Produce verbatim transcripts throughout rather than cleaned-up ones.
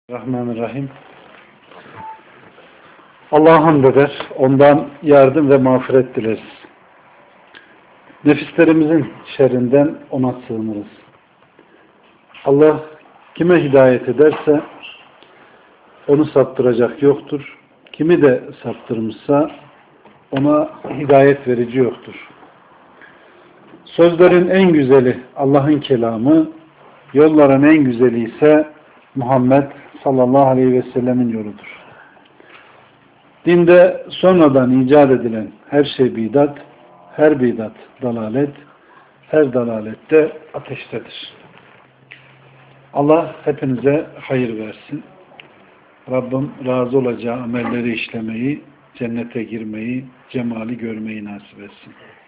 Rahmanirrahim. Allah'a hamd eder, ondan yardım ve mağfiret dileriz. Nefislerimizin şerrinden ona sığınırız. Allah kime hidayet ederse onu saptıracak yoktur. Kimi de saptırmışsa ona hidayet verici yoktur. Sözlerin en güzeli Allah'ın kelamı, yolların en güzeli ise Muhammed sallallahu aleyhi ve sellemin yoludur. Dinde sonradan icat edilen her şey bidat, her bidat dalalet, her dalalette ateştedir. Allah hepinize hayır versin. Rabbim razı olacağı amelleri işlemeyi, cennete girmeyi, cemali görmeyi nasip etsin.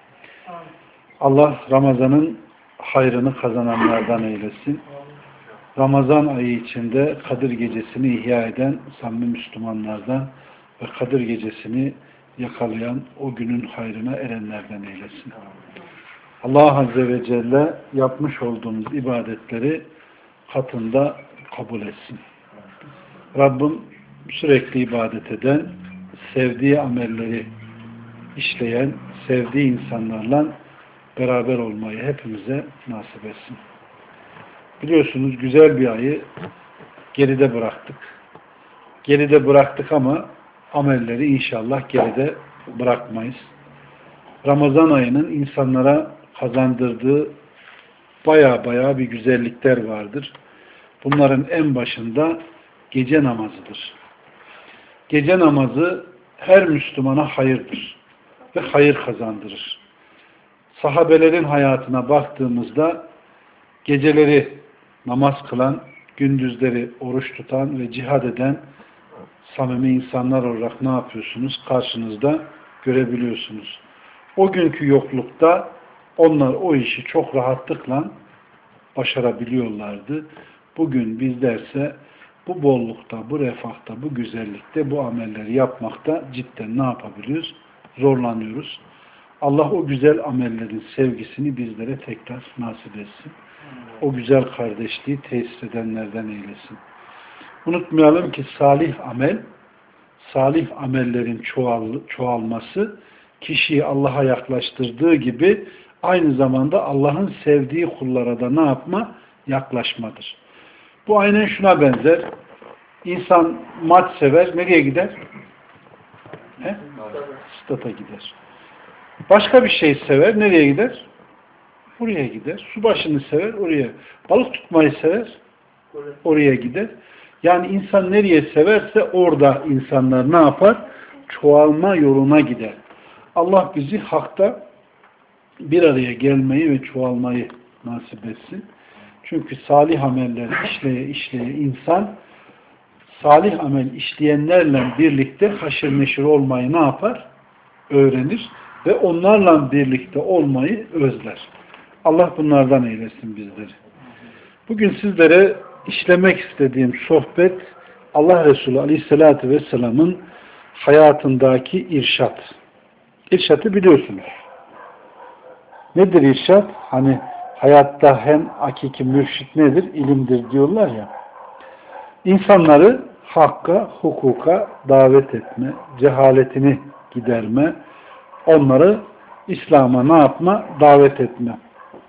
Allah Ramazan'ın hayrını kazananlardan eylesin. Ramazan ayı içinde Kadir Gecesi'ni ihya eden samimi Müslümanlardan ve Kadir Gecesi'ni yakalayan o günün hayrına erenlerden eylesin. Allah Azze ve Celle yapmış olduğumuz ibadetleri katında kabul etsin. Rabbim sürekli ibadet eden, sevdiği amelleri işleyen, sevdiği insanlarla beraber olmayı hepimize nasip etsin. Biliyorsunuz güzel bir ayı geride bıraktık. Geride bıraktık ama amelleri inşallah geride bırakmayız. Ramazan ayının insanlara kazandırdığı baya baya bir güzellikler vardır. Bunların en başında gece namazıdır. Gece namazı her Müslümana hayırdır ve hayır kazandırır. Sahabelerin hayatına baktığımızda geceleri namaz kılan, gündüzleri oruç tutan ve cihad eden samimi insanlar olarak ne yapıyorsunuz? Karşınızda görebiliyorsunuz. O günkü yoklukta onlar o işi çok rahatlıkla başarabiliyorlardı. Bugün bizlerse bu bollukta, bu refahta, bu güzellikte, bu amelleri yapmakta cidden ne yapabiliyoruz? Zorlanıyoruz. Allah o güzel amellerin sevgisini bizlere tekrar nasip etsin. O güzel kardeşliği tesis edenlerden eylesin. Unutmayalım ki salih amel, salih amellerin çoğal, çoğalması kişiyi Allah'a yaklaştırdığı gibi aynı zamanda Allah'ın sevdiği kullara da ne yapma? Yaklaşmadır. Bu aynen şuna benzer. İnsan maç sever, nereye gider? He? Stada gider. Başka bir şey sever, nereye gider? Oraya gider. Su başını sever, oraya. Balık tutmayı sever, oraya gider. Yani insan nereye severse orada insanlar ne yapar? Çoğalma yoluna gider. Allah bizi hakta bir araya gelmeyi ve çoğalmayı nasip etsin. Çünkü salih ameller işleye işleye insan salih amel işleyenlerle birlikte haşır neşir olmayı ne yapar? Öğrenir ve onlarla birlikte olmayı özler. Allah bunlardan eylesin bizleri. Bugün sizlere işlemek istediğim sohbet Allah Resulü Aleyhisselatü Vesselam'ın hayatındaki irşat. İrşatı biliyorsunuz. Nedir irşat? Hani hayatta hem hakiki mürşit nedir? İlimdir diyorlar ya. İnsanları hakka, hukuka davet etme, cehaletini giderme, onları İslam'a ne yapma? Davet etme.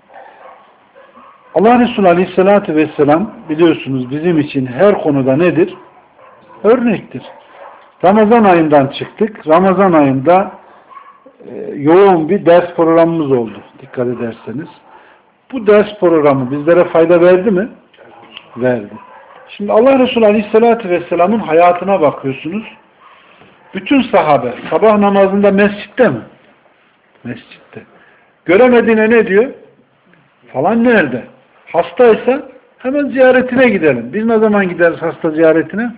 Allah Resulü Aleyhisselatü Vesselam biliyorsunuz bizim için her konuda nedir? Örnektir. Ramazan ayından çıktık. Ramazan ayında e, yoğun bir ders programımız oldu. Dikkat ederseniz. Bu ders programı bizlere fayda verdi mi? Verdi. Şimdi Allah Resulü Aleyhisselatü Vesselam'ın hayatına bakıyorsunuz. Bütün sahabe sabah namazında mescitte mi? Mescitte. Göremediğine ne diyor? Falan nerede? Hastaysa hemen ziyaretine gidelim. Biz ne zaman gideriz hasta ziyaretine?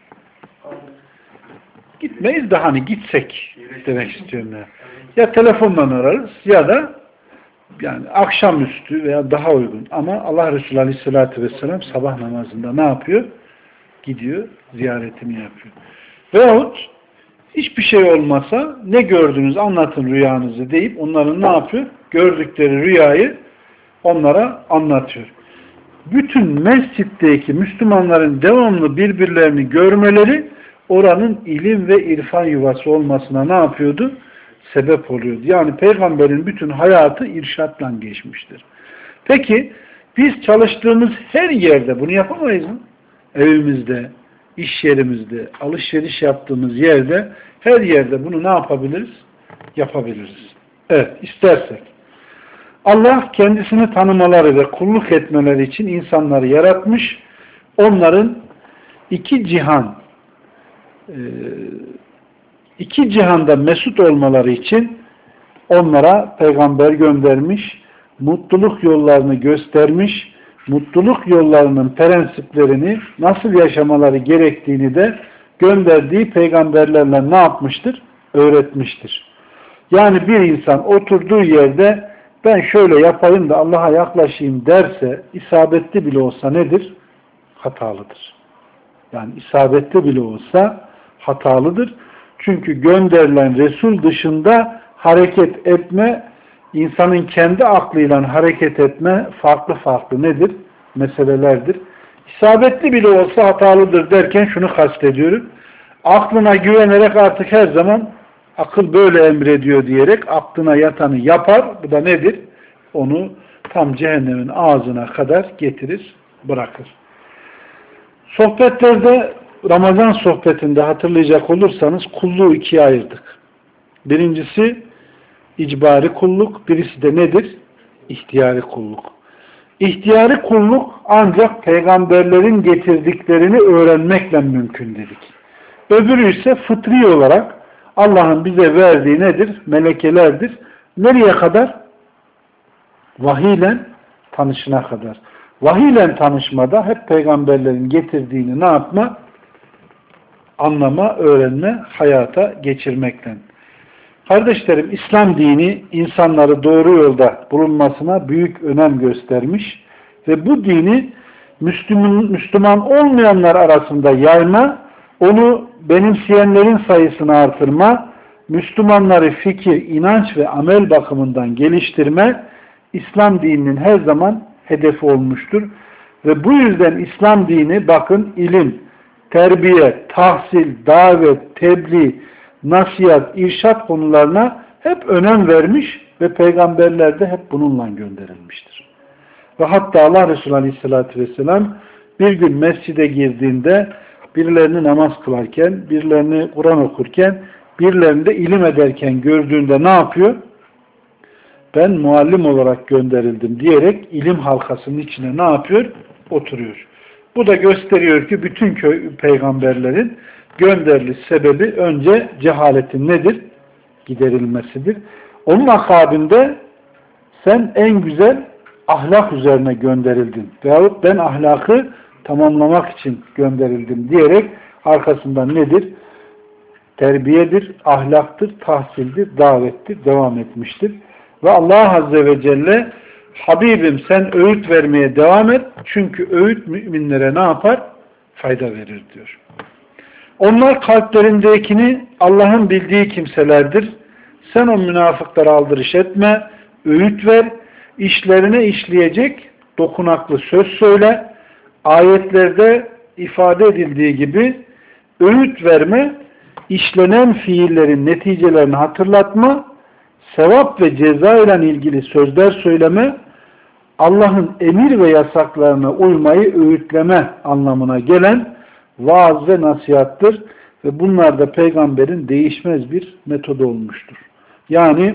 Gitmeyiz de hani gitsek demek istiyorum ya. Ya telefonla ararız ya da yani akşamüstü veya daha uygun. Ama Allah Resulü Aleyhisselatü Vesselam sabah namazında ne yapıyor? Gidiyor, ziyaretini yapıyor. Veyahut hiçbir şey olmasa ne gördünüz anlatın rüyanızı deyip onların ne yapıyor? Gördükleri rüyayı onlara anlatıyor. bütün mescitteki Müslümanların devamlı birbirlerini görmeleri oranın ilim ve irfan yuvası olmasına ne yapıyordu? Sebep oluyordu. Yani peygamberin bütün hayatı irşatla geçmiştir. Peki biz çalıştığımız her yerde bunu yapamayız mı? Evimizde, iş yerimizde, alışveriş yaptığımız yerde, her yerde bunu ne yapabiliriz? Yapabiliriz. Evet, istersek. Allah kendisini tanımaları ve kulluk etmeleri için insanları yaratmış. Onların iki cihan iki cihanda mesut olmaları için onlara peygamber göndermiş, mutluluk yollarını göstermiş, mutluluk yollarının prensiplerini nasıl yaşamaları gerektiğini de gönderdiği peygamberlerle ne yapmıştır? Öğretmiştir. Yani bir insan oturduğu yerde ben şöyle yapayım da Allah'a yaklaşayım derse isabetli bile olsa nedir? Hatalıdır. Yani isabetli bile olsa hatalıdır. Çünkü gönderilen Resul dışında hareket etme, insanın kendi aklıyla hareket etme farklı farklı nedir? Meselelerdir. İsabetli bile olsa hatalıdır derken şunu kastediyorum. Aklına güvenerek artık her zaman akıl böyle emrediyor diyerek aklına yatanı yapar. Bu da nedir? Onu tam cehennemin ağzına kadar getirir, bırakır. Sohbetlerde, Ramazan sohbetinde hatırlayacak olursanız kulluğu ikiye ayırdık. Birincisi icbari kulluk, birisi de nedir? İhtiyari kulluk. İhtiyari kulluk ancak peygamberlerin getirdiklerini öğrenmekle mümkün dedik. Öbürü ise fıtri olarak Allah'ın bize verdiği nedir? Melekelerdir. Nereye kadar? Vahiyle tanışına kadar. Vahiyle tanışmada hep peygamberlerin getirdiğini ne yapma? Anlama, öğrenme, hayata geçirmekle. Kardeşlerim, İslam dini insanları doğru yolda bulunmasına büyük önem göstermiş ve bu dini Müslüman, Müslüman olmayanlar arasında yayma, onu benimseyenlerin sayısını artırma, Müslümanları fikir, inanç ve amel bakımından geliştirme, İslam dininin her zaman hedefi olmuştur. Ve bu yüzden İslam dini bakın ilim, terbiye, tahsil, davet, tebliğ, nasihat, irşat konularına hep önem vermiş ve peygamberler de hep bununla gönderilmiştir. Ve hatta Allah Resulü Aleyhisselatü Vesselam bir gün mescide girdiğinde birilerini namaz kılarken, birilerini Kur'an okurken, birilerini de ilim ederken gördüğünde ne yapıyor? Ben muallim olarak gönderildim diyerek ilim halkasının içine ne yapıyor? Oturuyor. Bu da gösteriyor ki bütün köy peygamberlerin gönderiliş sebebi önce cehaletin nedir? Giderilmesidir. Onun akabinde sen en güzel ahlak üzerine gönderildin. Veyahut ben ahlakı tamamlamak için gönderildim diyerek arkasından nedir? Terbiyedir, ahlaktır, tahsildir, davettir, devam etmiştir. Ve Allah Azze ve Celle Habibim sen öğüt vermeye devam et. Çünkü öğüt müminlere ne yapar? Fayda verir diyor. Onlar kalplerindekini Allah'ın bildiği kimselerdir. Sen o münafıklara aldırış etme, öğüt ver, işlerine işleyecek dokunaklı söz söyle. Ayetlerde ifade edildiği gibi öğüt verme, işlenen fiillerin neticelerini hatırlatma, sevap ve ceza ile ilgili sözler söyleme, Allah'ın emir ve yasaklarına uymayı öğütleme anlamına gelen vaaz ve nasihattır ve bunlar da peygamberin değişmez bir metodu olmuştur. Yani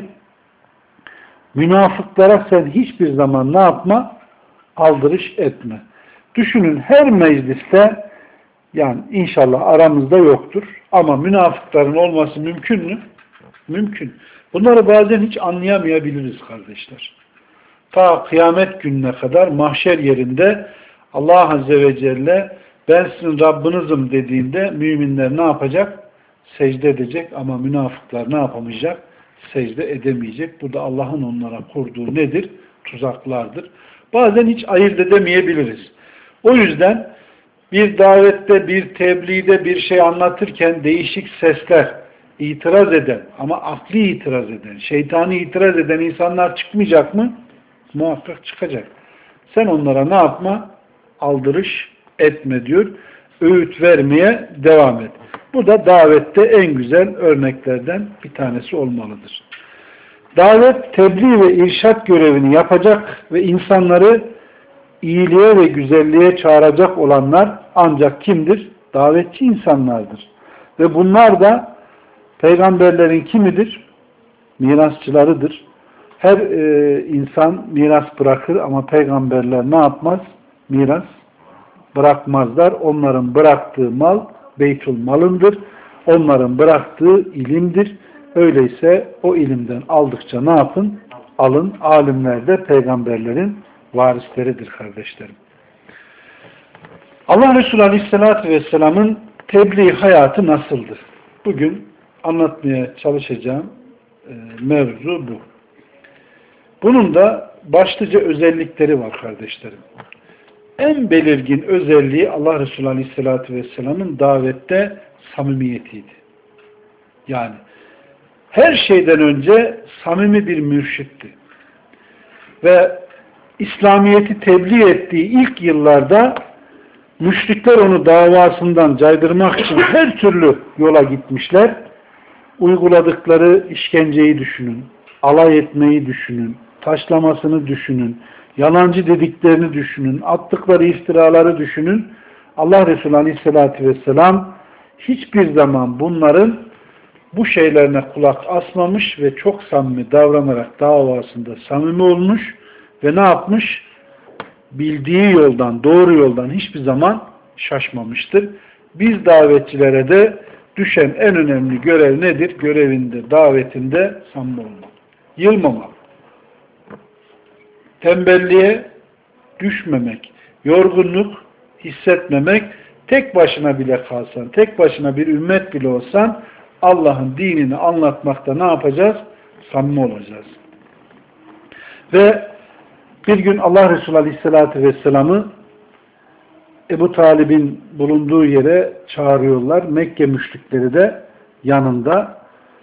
münafıklara sen hiçbir zaman ne yapma? Aldırış etme. Düşünün her mecliste, yani inşallah aramızda yoktur ama münafıkların olması mümkün mü? Mümkün. Bunları bazen hiç anlayamayabiliriz kardeşler. Ta kıyamet gününe kadar mahşer yerinde Allah Azze ve Celle ben sizin Rabbinizim dediğinde müminler ne yapacak? Secde edecek ama münafıklar ne yapamayacak? Secde edemeyecek. Bu da Allah'ın onlara kurduğu nedir? Tuzaklardır. Bazen hiç ayırt edemeyebiliriz. O yüzden bir davette, bir tebliğde bir şey anlatırken değişik sesler, itiraz eden ama akli itiraz eden, şeytani itiraz eden insanlar çıkmayacak mı? Muhakkak çıkacak. Sen onlara ne yapma? aldırış etme diyor. Öğüt vermeye devam et. Bu da davette en güzel örneklerden bir tanesi olmalıdır. Davet, tebliğ ve irşat görevini yapacak ve insanları iyiliğe ve güzelliğe çağıracak olanlar ancak kimdir? Davetçi insanlardır. Ve bunlar da peygamberlerin kimidir? Mirasçılarıdır. Her e, insan miras bırakır ama peygamberler ne yapmaz? Miras bırakmazlar. Onların bıraktığı mal beytül malındır. Onların bıraktığı ilimdir. Öyleyse o ilimden aldıkça ne yapın? Alın. Alimler de peygamberlerin varisleridir kardeşlerim. Allah Resulü Aleyhisselatü Vesselam'ın tebliğ hayatı nasıldır? Bugün anlatmaya çalışacağım e, mevzu bu. Bunun da başlıca özellikleri var kardeşlerim. En belirgin özelliği Allah Resulü Aleyhisselatü Vesselam'ın davette samimiyetiydi. Yani her şeyden önce samimi bir mürşitti. Ve İslamiyet'i tebliğ ettiği ilk yıllarda müşrikler onu davasından caydırmak için her türlü yola gitmişler. Uyguladıkları işkenceyi düşünün, alay etmeyi düşünün, taşlamasını düşünün, yalancı dediklerini düşünün, attıkları iftiraları düşünün. Allah Resulü Aleyhisselatü Vesselam hiçbir zaman bunların bu şeylerine kulak asmamış ve çok samimi davranarak davasında samimi olmuş ve ne yapmış? Bildiği yoldan, doğru yoldan hiçbir zaman şaşmamıştır. Biz davetçilere de düşen en önemli görev nedir? Görevinde, davetinde samimi olmak. Yılmamak. Tembelliğe düşmemek. Yorgunluk hissetmemek. Tek başına bile kalsan, tek başına bir ümmet bile olsan Allah'ın dinini anlatmakta ne yapacağız? Samimi olacağız. Ve bir gün Allah Resulü Aleyhisselatü Vesselam'ı Ebu Talib'in bulunduğu yere çağırıyorlar. Mekke müşrikleri de yanında.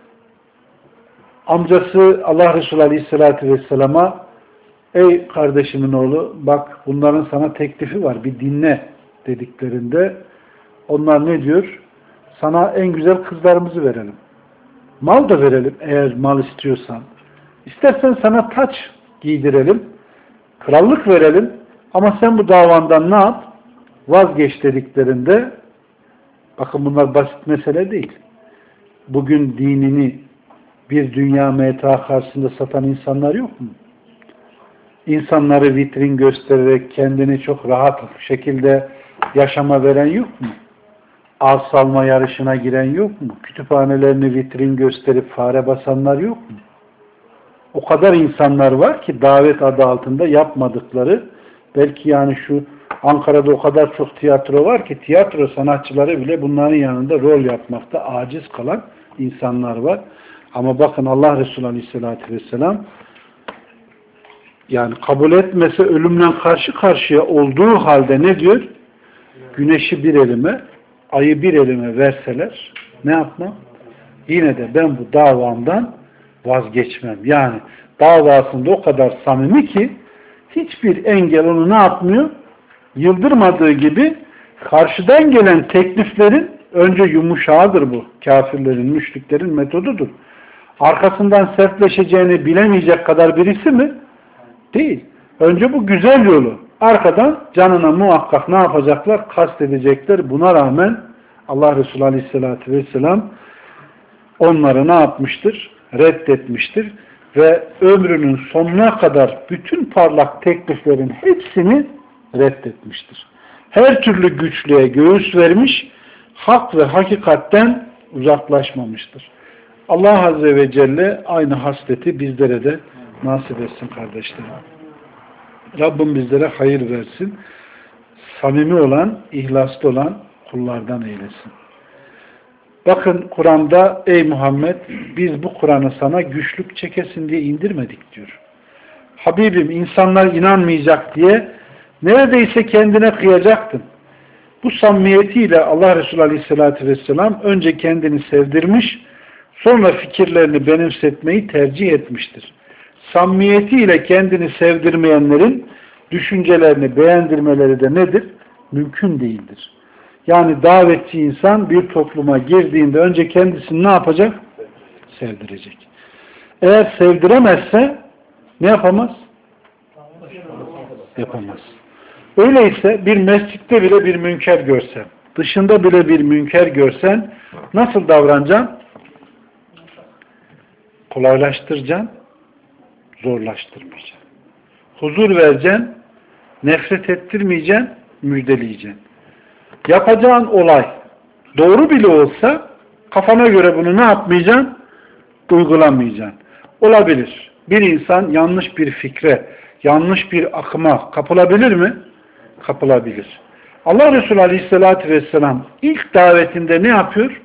Amcası Allah Resulü Aleyhisselatü Vesselam'a ey kardeşimin oğlu bak bunların sana teklifi var bir dinle dediklerinde onlar ne diyor? Sana en güzel kızlarımızı verelim. Mal da verelim eğer mal istiyorsan. İstersen sana taç giydirelim. Krallık verelim. Ama sen bu davandan ne yap? Vazgeç dediklerinde bakın bunlar basit mesele değil. Bugün dinini bir dünya meta karşısında satan insanlar yok mu? İnsanları vitrin göstererek kendini çok rahat şekilde yaşama veren yok mu? Al salma yarışına giren yok mu? Kütüphanelerini vitrin gösterip fare basanlar yok mu? O kadar insanlar var ki davet adı altında yapmadıkları, belki yani şu Ankara'da o kadar çok tiyatro var ki tiyatro sanatçıları bile bunların yanında rol yapmakta aciz kalan insanlar var. Ama bakın Allah Resulü Aleyhisselatü Vesselam yani kabul etmese ölümle karşı karşıya olduğu halde ne diyor? Güneşi bir elime, ayı bir elime verseler ne yapmam? Yine de ben bu davamdan vazgeçmem. Yani davasında o kadar samimi ki hiçbir engel onu ne yapmıyor? Yıldırmadığı gibi karşıdan gelen tekliflerin önce yumuşağıdır bu. Kafirlerin, müşriklerin metodudur. Arkasından sertleşeceğini bilemeyecek kadar birisi mi? Değil. Önce bu güzel yolu. Arkadan canına muhakkak ne yapacaklar? Kast edecekler. Buna rağmen Allah Resulü Aleyhisselatü Vesselam onları ne yapmıştır? Reddetmiştir. Ve ömrünün sonuna kadar bütün parlak tekliflerin hepsini reddetmiştir. Her türlü güçlüğe göğüs vermiş, hak ve hakikatten uzaklaşmamıştır. Allah Azze ve Celle aynı hasleti bizlere de nasip etsin kardeşlerim. Rabbim bizlere hayır versin. Samimi olan, ihlaslı olan kullardan eylesin. Bakın Kur'an'da ey Muhammed biz bu Kur'an'ı sana güçlük çekesin diye indirmedik diyor. Habibim insanlar inanmayacak diye neredeyse kendine kıyacaktın. Bu samimiyetiyle Allah Resulü Aleyhisselatü Vesselam önce kendini sevdirmiş, sonra fikirlerini benimsetmeyi tercih etmiştir. Samimiyetiyle kendini sevdirmeyenlerin düşüncelerini beğendirmeleri de nedir? Mümkün değildir. Yani davetçi insan bir topluma girdiğinde önce kendisini ne yapacak? Sevdirecek. Eğer sevdiremezse ne yapamaz? Yapamaz. Öyleyse bir mescitte bile bir münker görsen, dışında bile bir münker görsen nasıl davranacaksın? Kolaylaştıracaksın, zorlaştırmayacaksın. Huzur vereceksin, nefret ettirmeyeceksin, müjdeleyeceksin. Yapacağın olay doğru bile olsa kafana göre bunu ne yapmayacaksın? Uygulamayacaksın. Olabilir. Bir insan yanlış bir fikre, yanlış bir akıma kapılabilir mi? Kapılabilir. Allah Resulü Aleyhisselatü Vesselam ilk davetinde ne yapıyor?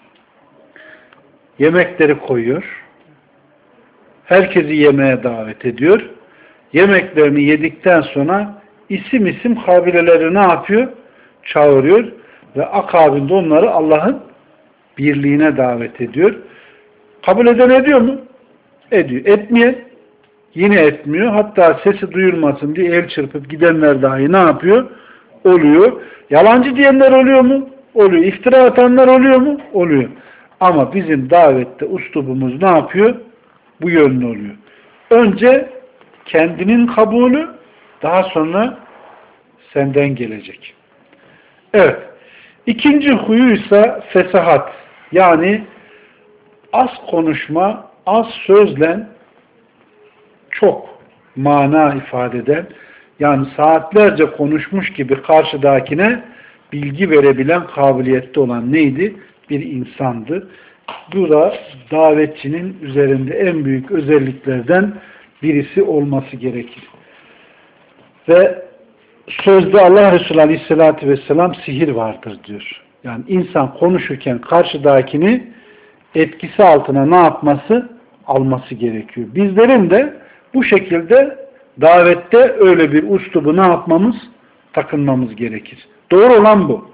Yemekleri koyuyor. Herkesi yemeğe davet ediyor. Yemeklerini yedikten sonra isim isim kabileleri ne yapıyor? Çağırıyor ve akabinde onları Allah'ın birliğine davet ediyor. Kabul eden ediyor mu? Ediyor. Etmeyen yine etmiyor. Hatta sesi duyulmasın diye el çırpıp gidenler dahi ne yapıyor? Oluyor. Yalancı diyenler oluyor mu? Oluyor. İftira atanlar oluyor mu? Oluyor. Ama bizim davette uslubumuz ne yapıyor? Bu yönlü oluyor. Önce kendinin kabulü, daha sonra senden gelecek. Evet. İkinci huyuysa fesahat. Yani az konuşma, az sözle çok mana ifade eden, yani saatlerce konuşmuş gibi karşıdakine bilgi verebilen kabiliyette olan neydi? Bir insandı. Bu da davetçinin üzerinde en büyük özelliklerden birisi olması gerekir. Ve sözde Allah Resulü Aleyhisselatü Vesselam sihir vardır diyor. Yani insan konuşurken karşıdakini etkisi altına ne yapması? Alması gerekiyor. Bizlerin de bu şekilde davette öyle bir uslubu ne yapmamız? Takınmamız gerekir. Doğru olan bu.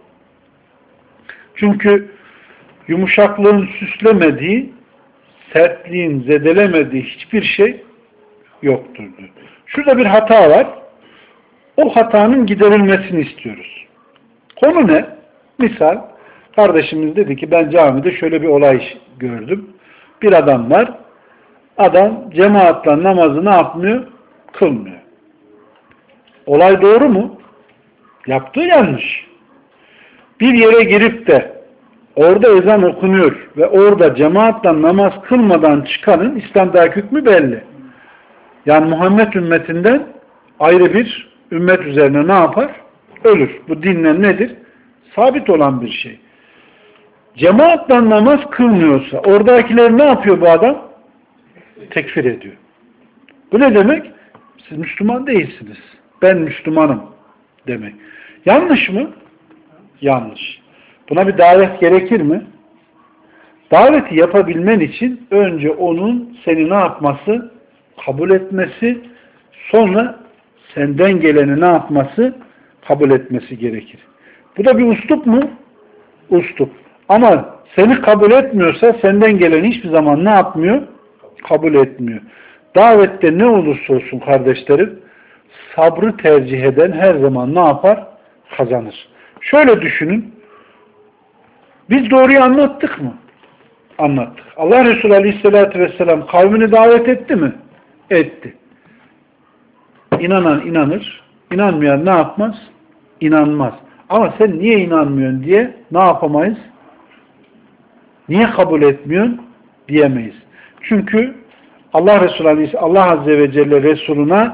Çünkü yumuşaklığın süslemediği, sertliğin zedelemediği hiçbir şey yoktur diyor. Şurada bir hata var. O hatanın giderilmesini istiyoruz. Konu ne? Misal, kardeşimiz dedi ki ben camide şöyle bir olay gördüm. Bir adam var. Adam cemaatle namazı ne yapmıyor? Kılmıyor. Olay doğru mu? Yaptığı yanlış. Bir yere girip de orada ezan okunuyor ve orada cemaatle namaz kılmadan çıkanın İslam'daki hükmü belli. Yani Muhammed ümmetinden ayrı bir ümmet üzerine ne yapar? Ölür. Bu dinle nedir? Sabit olan bir şey. Cemaatle namaz kılmıyorsa oradakiler ne yapıyor bu adam? Tekfir ediyor. Bu ne demek? Siz Müslüman değilsiniz. Ben Müslümanım demek. Yanlış mı? Yanlış. Buna bir davet gerekir mi? Daveti yapabilmen için önce onun seni ne yapması? Kabul etmesi, sonra senden geleni ne yapması? Kabul etmesi gerekir. Bu da bir uslup mu? Uslup. Ama seni kabul etmiyorsa senden geleni hiçbir zaman ne yapmıyor? Kabul etmiyor. Davette ne olursa olsun kardeşlerim, sabrı tercih eden her zaman ne yapar? Kazanır. Şöyle düşünün. Biz doğruyu anlattık mı? Anlattık. Allah Resulü Aleyhisselatü Vesselam kavmini davet etti mi? Etti. İnanan inanır. İnanmayan ne yapmaz? İnanmaz. Ama sen niye inanmıyorsun diye ne yapamayız? Niye kabul etmiyorsun? Diyemeyiz. Çünkü Allah Resulü Aleyhisselam, Allah Azze ve Celle Resuluna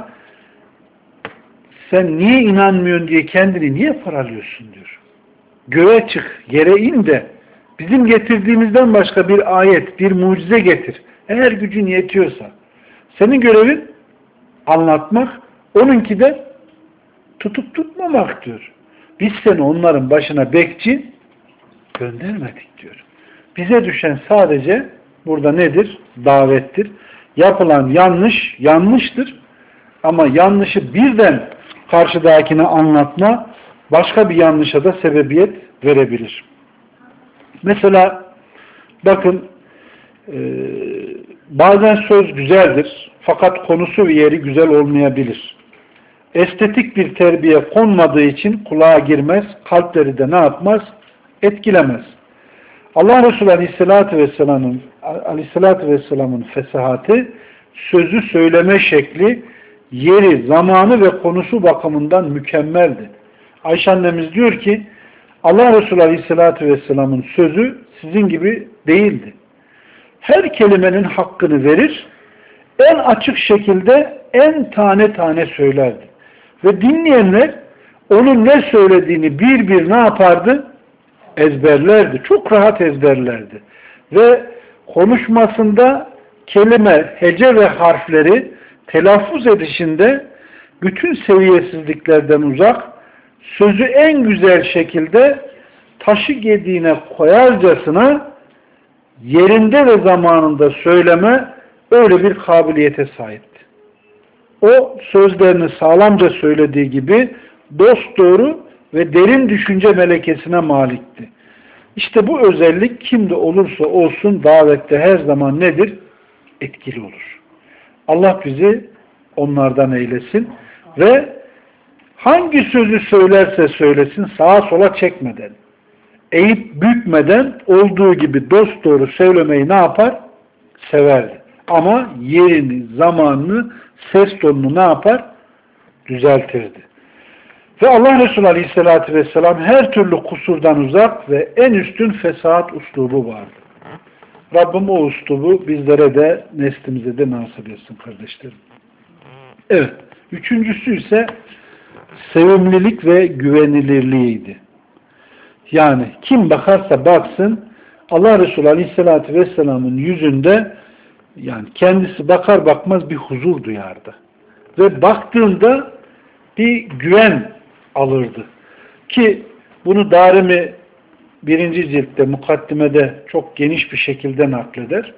sen niye inanmıyorsun diye kendini niye paralıyorsun diyor. Göğe çık, yere in de bizim getirdiğimizden başka bir ayet, bir mucize getir. Eğer gücün yetiyorsa. Senin görevin anlatmak, onunki de tutup tutmamak diyor. Biz seni onların başına bekçi göndermedik diyor. Bize düşen sadece burada nedir? Davettir. Yapılan yanlış, yanlıştır. Ama yanlışı birden karşıdakine anlatma başka bir yanlışa da sebebiyet verebilir. Mesela bakın e, bazen söz güzeldir fakat konusu ve yeri güzel olmayabilir. estetik bir terbiye konmadığı için kulağa girmez, kalpleri de ne yapmaz? Etkilemez. Allah Resulü Aleyhisselatü Vesselam'ın Aleyhisselatü Vesselam'ın fesahati, sözü söyleme şekli, yeri, zamanı ve konusu bakımından mükemmeldi. Ayşe annemiz diyor ki, Allah Resulü Aleyhisselatü Vesselam'ın sözü sizin gibi değildi. Her kelimenin hakkını verir, en açık şekilde en tane tane söylerdi. Ve dinleyenler onun ne söylediğini bir bir ne yapardı? Ezberlerdi. Çok rahat ezberlerdi. Ve konuşmasında kelime, hece ve harfleri telaffuz edişinde bütün seviyesizliklerden uzak, sözü en güzel şekilde taşı gediğine koyarcasına yerinde ve zamanında söyleme öyle bir kabiliyete sahipti. O sözlerini sağlamca söylediği gibi dosdoğru ve derin düşünce melekesine malikti. İşte bu özellik kimde olursa olsun davette her zaman nedir? Etkili olur. Allah bizi onlardan eylesin ve hangi sözü söylerse söylesin sağa sola çekmeden, eğip bükmeden olduğu gibi dosdoğru söylemeyi ne yapar? Severdi. Ama yerini, zamanını, ses tonunu ne yapar? Düzeltirdi. Ve Allah Resulü Aleyhisselatü Vesselam her türlü kusurdan uzak ve en üstün fesahat uslubu vardı. Rabbim o uslubu bizlere de neslimize de nasip etsin kardeşlerim. Evet. Üçüncüsü ise sevimlilik ve güvenilirliğiydi. Yani kim bakarsa baksın Allah Resulü Aleyhisselatü Vesselam'ın yüzünde yani kendisi bakar bakmaz bir huzur duyardı. Ve baktığında bir güven alırdı. Ki bunu Darimi birinci ciltte, mukaddimede çok geniş bir şekilde nakleder.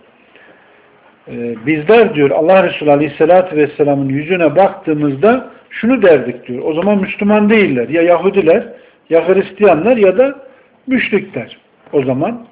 Ee, bizler diyor Allah Resulü Aleyhisselatü Vesselam'ın yüzüne baktığımızda şunu derdik diyor. O zaman Müslüman değiller. Ya Yahudiler, ya Hristiyanlar ya da müşrikler. O zaman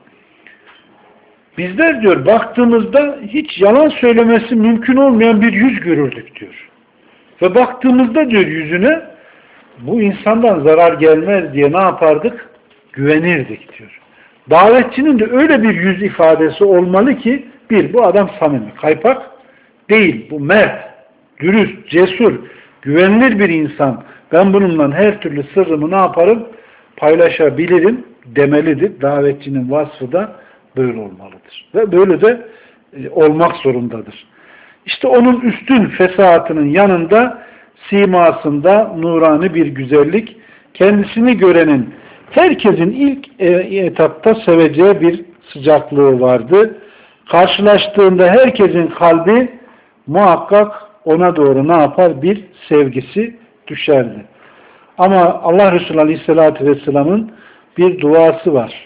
bizler diyor baktığımızda hiç yalan söylemesi mümkün olmayan bir yüz görürdük diyor. Ve baktığımızda diyor yüzüne bu insandan zarar gelmez diye ne yapardık? Güvenirdik diyor. Davetçinin de öyle bir yüz ifadesi olmalı ki bir, bu adam samimi, kaypak değil, bu mert, dürüst, cesur, güvenilir bir insan. Ben bununla her türlü sırrımı ne yaparım? Paylaşabilirim demelidir. Davetçinin vasfı da böyle olmalıdır. Ve böyle de e, olmak zorundadır. İşte onun üstün fesahatının yanında simasında nurani bir güzellik, kendisini görenin herkesin ilk etapta seveceği bir sıcaklığı vardı. Karşılaştığında herkesin kalbi muhakkak ona doğru ne yapar? Bir sevgisi düşerdi. Ama Allah Resulü Aleyhisselatü Vesselam'ın bir duası var.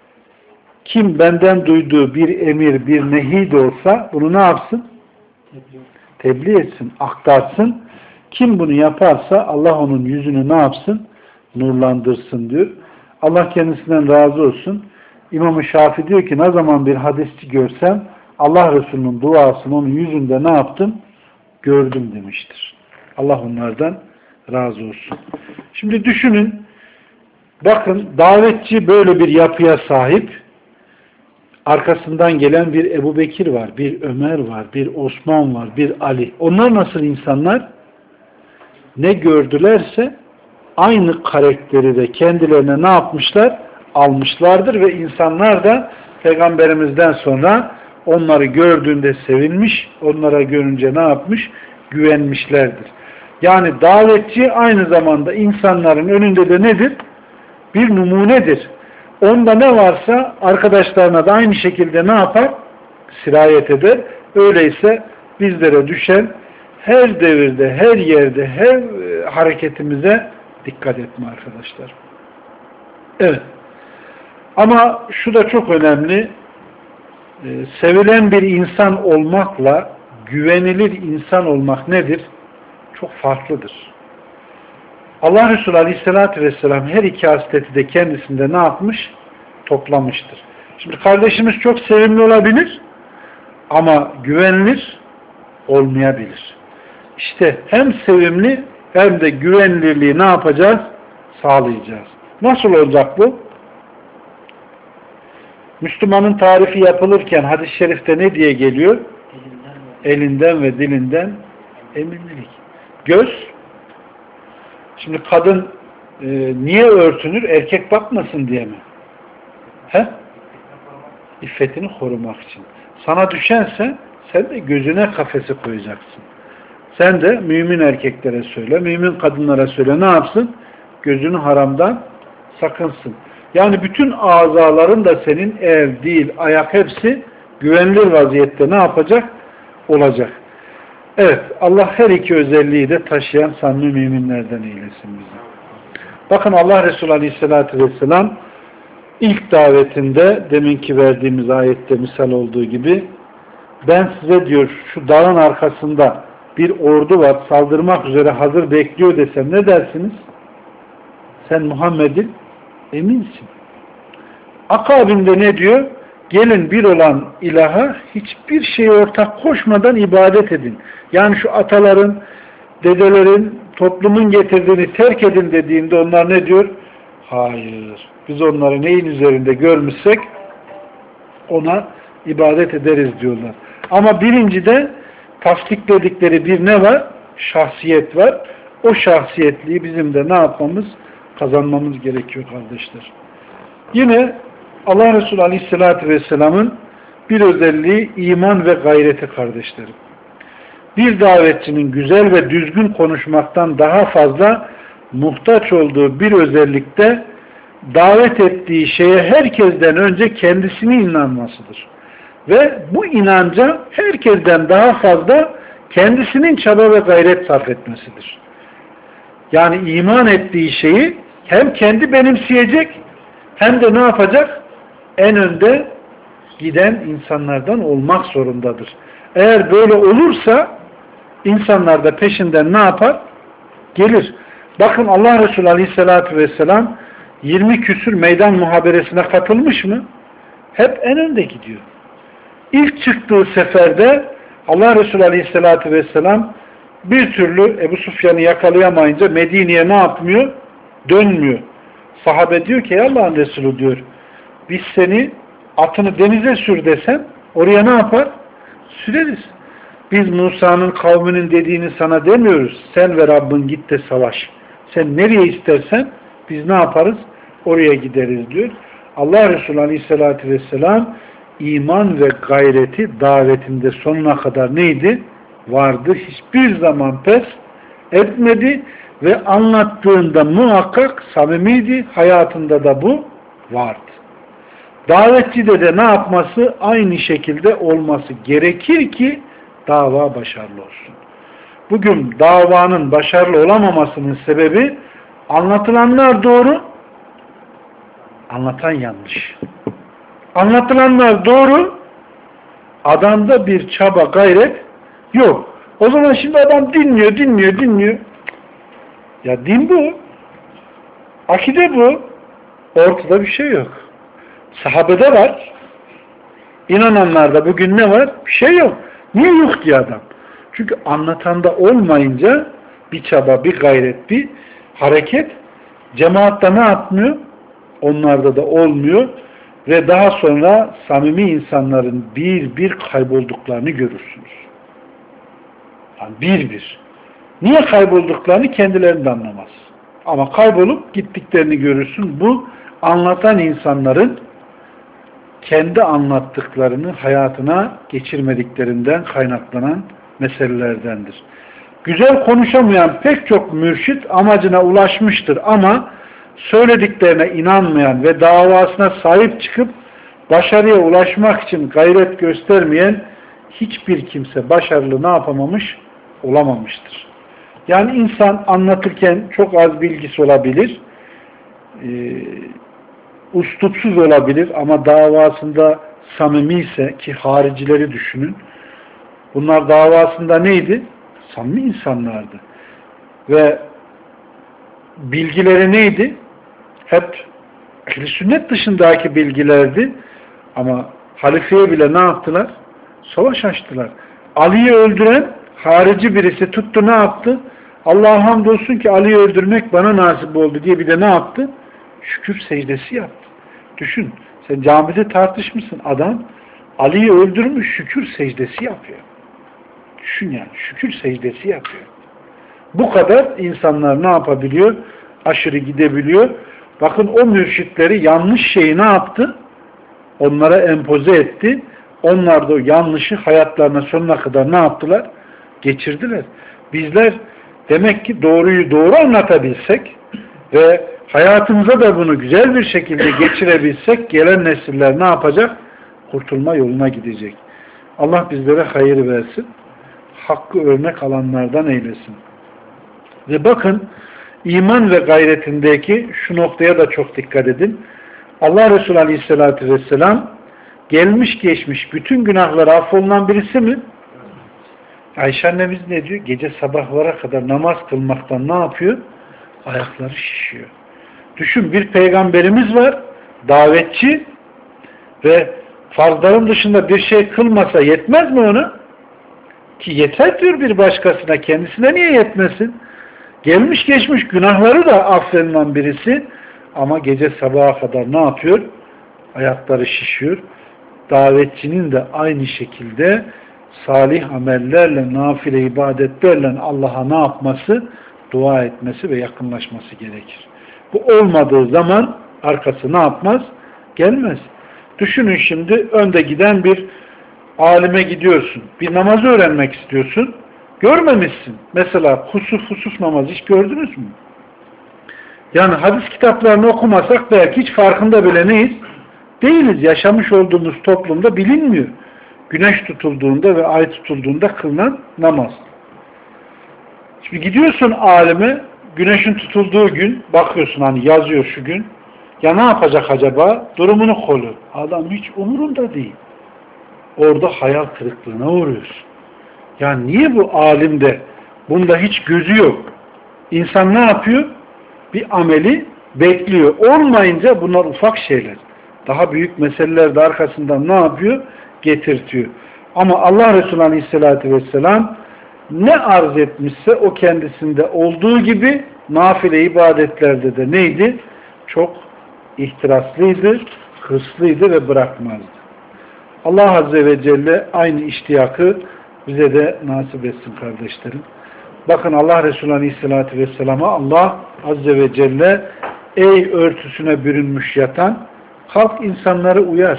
Kim benden duyduğu bir emir, bir nehi de olsa bunu ne yapsın? Tebliğ etsin, aktarsın. Kim bunu yaparsa Allah onun yüzünü ne yapsın? Nurlandırsın diyor. Allah kendisinden razı olsun. İmam-ı Şafii diyor ki ne zaman bir hadisçi görsem Allah Resulü'nün duasını onun yüzünde ne yaptım? Gördüm demiştir. Allah onlardan razı olsun. Şimdi düşünün, bakın davetçi böyle bir yapıya sahip, arkasından gelen bir Ebu Bekir var, bir Ömer var, bir Osman var, bir Ali. Onlar nasıl insanlar? Ne gördülerse aynı karakteri de kendilerine ne yapmışlar? Almışlardır ve insanlar da Peygamberimizden sonra onları gördüğünde sevinmiş, onlara görünce ne yapmış? Güvenmişlerdir. Yani davetçi aynı zamanda insanların önünde de nedir? Bir numunedir. Onda ne varsa arkadaşlarına da aynı şekilde ne yapar? Sirayet eder. Öyleyse bizlere düşen her devirde, her yerde, her hareketimize dikkat etme arkadaşlar. Evet. Ama şu da çok önemli. Sevilen bir insan olmakla güvenilir insan olmak nedir? Çok farklıdır. Allah Resulü Aleyhisselatü Vesselam her iki hasleti de kendisinde ne yapmış? Toplamıştır. Şimdi kardeşimiz çok sevimli olabilir ama güvenilir olmayabilir. İşte hem sevimli hem de güvenilirliği ne yapacağız? Sağlayacağız. Nasıl olacak bu? Müslümanın tarifi yapılırken hadis-i şerifte ne diye geliyor? Elinden ve dilinden eminlik. Göz, şimdi kadın e, niye örtünür? Erkek bakmasın diye mi? He? İffetini korumak için. Sana düşense sen de gözüne kafesi koyacaksın. Sen de mümin erkeklere söyle, mümin kadınlara söyle, ne yapsın? Gözünü haramdan sakınsın. Yani bütün azaların da senin el, dil, ayak hepsi güvenilir vaziyette ne yapacak? Olacak. Evet, Allah her iki özelliği de taşıyan samimi müminlerden eylesin bizi. Bakın Allah Resulü Aleyhisselatü Vesselam ilk davetinde deminki verdiğimiz ayette misal olduğu gibi ben size diyor şu dağın arkasında bir ordu var, saldırmak üzere hazır bekliyor desem ne dersiniz? Sen Muhammed'in eminsin. Akabinde ne diyor? Gelin bir olan ilaha hiçbir şeye ortak koşmadan ibadet edin. Yani şu ataların, dedelerin, toplumun getirdiğini terk edin dediğinde onlar ne diyor? Hayır. Biz onları neyin üzerinde görmüşsek ona ibadet ederiz diyorlar. Ama birincide tasdikledikleri bir ne var? Şahsiyet var. O şahsiyetliği bizim de ne yapmamız? Kazanmamız gerekiyor kardeşler. Yine Allah Resulü Aleyhisselatü Vesselam'ın bir özelliği iman ve gayreti kardeşlerim. Bir davetçinin güzel ve düzgün konuşmaktan daha fazla muhtaç olduğu bir özellikte davet ettiği şeye herkesten önce kendisinin inanmasıdır. Ve bu inanca herkesten daha fazla kendisinin çaba ve gayret sarf etmesidir. Yani iman ettiği şeyi hem kendi benimseyecek hem de ne yapacak? En önde giden insanlardan olmak zorundadır. Eğer böyle olursa insanlar da peşinden ne yapar? Gelir. Bakın Allah Resulü Aleyhisselatü Vesselam yirmi küsür meydan muhaberesine katılmış mı? Hep en önde gidiyor. İlk çıktığı seferde Allah Resulü Aleyhisselatü Vesselam bir türlü Ebu Sufyan'ı yakalayamayınca Medine'ye ne yapmıyor? Dönmüyor. Sahabe diyor ki Allah'ın Resulü diyor biz seni atını denize sür desem oraya ne yapar? Süreriz. Biz Musa'nın kavminin dediğini sana demiyoruz. Sen ve Rabbin git de savaş. Sen nereye istersen biz ne yaparız? Oraya gideriz diyor. Allah Resulü Aleyhisselatü Vesselam iman ve gayreti davetinde sonuna kadar neydi? Vardı. Hiçbir zaman pes etmedi ve anlattığında muhakkak samimiydi. Hayatında da bu vardı. Davetçide de ne yapması? Aynı şekilde olması gerekir ki dava başarılı olsun. Bugün davanın başarılı olamamasının sebebi anlatılanlar doğru, anlatan yanlış. Anlatılanlar doğru, adamda bir çaba, gayret yok. O zaman şimdi adam dinliyor, dinliyor, dinliyor. Ya din bu. Akide bu. Ortada bir şey yok. Sahabede var. İnananlarda bugün ne var? Bir şey yok. Niye yok diye adam? Çünkü anlatanda olmayınca bir çaba, bir gayret, bir hareket cemaatta ne yapmıyor? Onlarda da olmuyor ve daha sonra samimi insanların bir bir kaybolduklarını görürsünüz. Yani bir bir. Niye kaybolduklarını kendileri de anlamaz. Ama kaybolup gittiklerini görürsün. Bu anlatan insanların kendi anlattıklarını hayatına geçirmediklerinden kaynaklanan meselelerdendir. Güzel konuşamayan pek çok mürşit amacına ulaşmıştır ama söylediklerine inanmayan ve davasına sahip çıkıp başarıya ulaşmak için gayret göstermeyen hiçbir kimse başarılı ne yapamamış? Olamamıştır. Yani insan anlatırken çok az bilgisi olabilir, e, ustupsuz olabilir ama davasında samimi ise ki haricileri düşünün, bunlar davasında neydi? Samimi insanlardı. Ve bilgileri neydi? Hep ehl-i sünnet dışındaki bilgilerdi. Ama halifeye bile ne yaptılar? Savaş açtılar. Ali'yi öldüren harici birisi tuttu ne yaptı? Allah'a hamdolsun ki Ali'yi öldürmek bana nasip oldu diye bir de ne yaptı? Şükür secdesi yaptı. Düşün, sen camide tartışmışsın, adam Ali'yi öldürmüş, şükür secdesi yapıyor. Düşün yani, şükür secdesi yapıyor. Bu kadar insanlar ne yapabiliyor? Aşırı gidebiliyor. Bakın o mürşitleri yanlış şeyi ne yaptı? Onlara empoze etti. Onlar da o yanlışı hayatlarına sonuna kadar ne yaptılar? Geçirdiler. Bizler demek ki doğruyu doğru anlatabilsek ve hayatımıza da bunu güzel bir şekilde geçirebilsek gelen nesiller ne yapacak? Kurtulma yoluna gidecek. Allah bizlere hayır versin. Hakkı örnek alanlardan eylesin. Ve bakın iman ve gayretindeki şu noktaya da çok dikkat edin. Allah Resulü Aleyhisselatü Vesselam gelmiş geçmiş bütün günahları affolunan birisi mi? Ayşe annemiz ne diyor? Gece sabahlara kadar namaz kılmaktan ne yapıyor? Ayakları şişiyor. Düşün, bir peygamberimiz var, davetçi ve farzların dışında bir şey kılmasa yetmez mi ona? Ki yeter diyor bir başkasına, kendisine niye yetmesin? Gelmiş geçmiş günahları da affedilen birisi ama gece sabaha kadar ne yapıyor? Ayakları şişiyor. Davetçinin de aynı şekilde salih amellerle, nafile ibadetlerle Allah'a ne yapması? Dua etmesi ve yakınlaşması gerekir. Bu olmadığı zaman arkası ne yapmaz? Gelmez. Düşünün şimdi önde giden bir alime gidiyorsun. Bir namazı öğrenmek istiyorsun. Görmemişsin. Mesela husuf husuf namazı hiç gördünüz mü? Yani hadis kitaplarını okumasak belki hiç farkında bile neyiz? Değiliz. Yaşamış olduğumuz toplumda bilinmiyor. Güneş tutulduğunda ve ay tutulduğunda kılınan namaz. Şimdi gidiyorsun alime, güneşin tutulduğu gün bakıyorsun, hani yazıyor şu gün. Ya ne yapacak acaba? Durumunu kolu. Adam hiç umurunda değil. Orada hayal kırıklığına uğruyorsun. Yani niye bu alimde bunda hiç gözü yok? İnsan ne yapıyor? Bir ameli bekliyor. Olmayınca bunlar ufak şeyler. Daha büyük meseleler de arkasından ne yapıyor? Getirtiyor. Ama Allah Resulü Aleyhisselatü Vesselam ne arz etmişse o kendisinde olduğu gibi nafile ibadetlerde de neydi? Çok ihtiraslıydı, hırslıydı ve bırakmazdı. Allah Azze ve Celle aynı iştiyakı bize de nasip etsin kardeşlerim. Bakın Allah Resulü Aleyhisselatü Vesselam'a Allah Azze ve Celle ey örtüsüne bürünmüş yatan, kalk insanları uyar.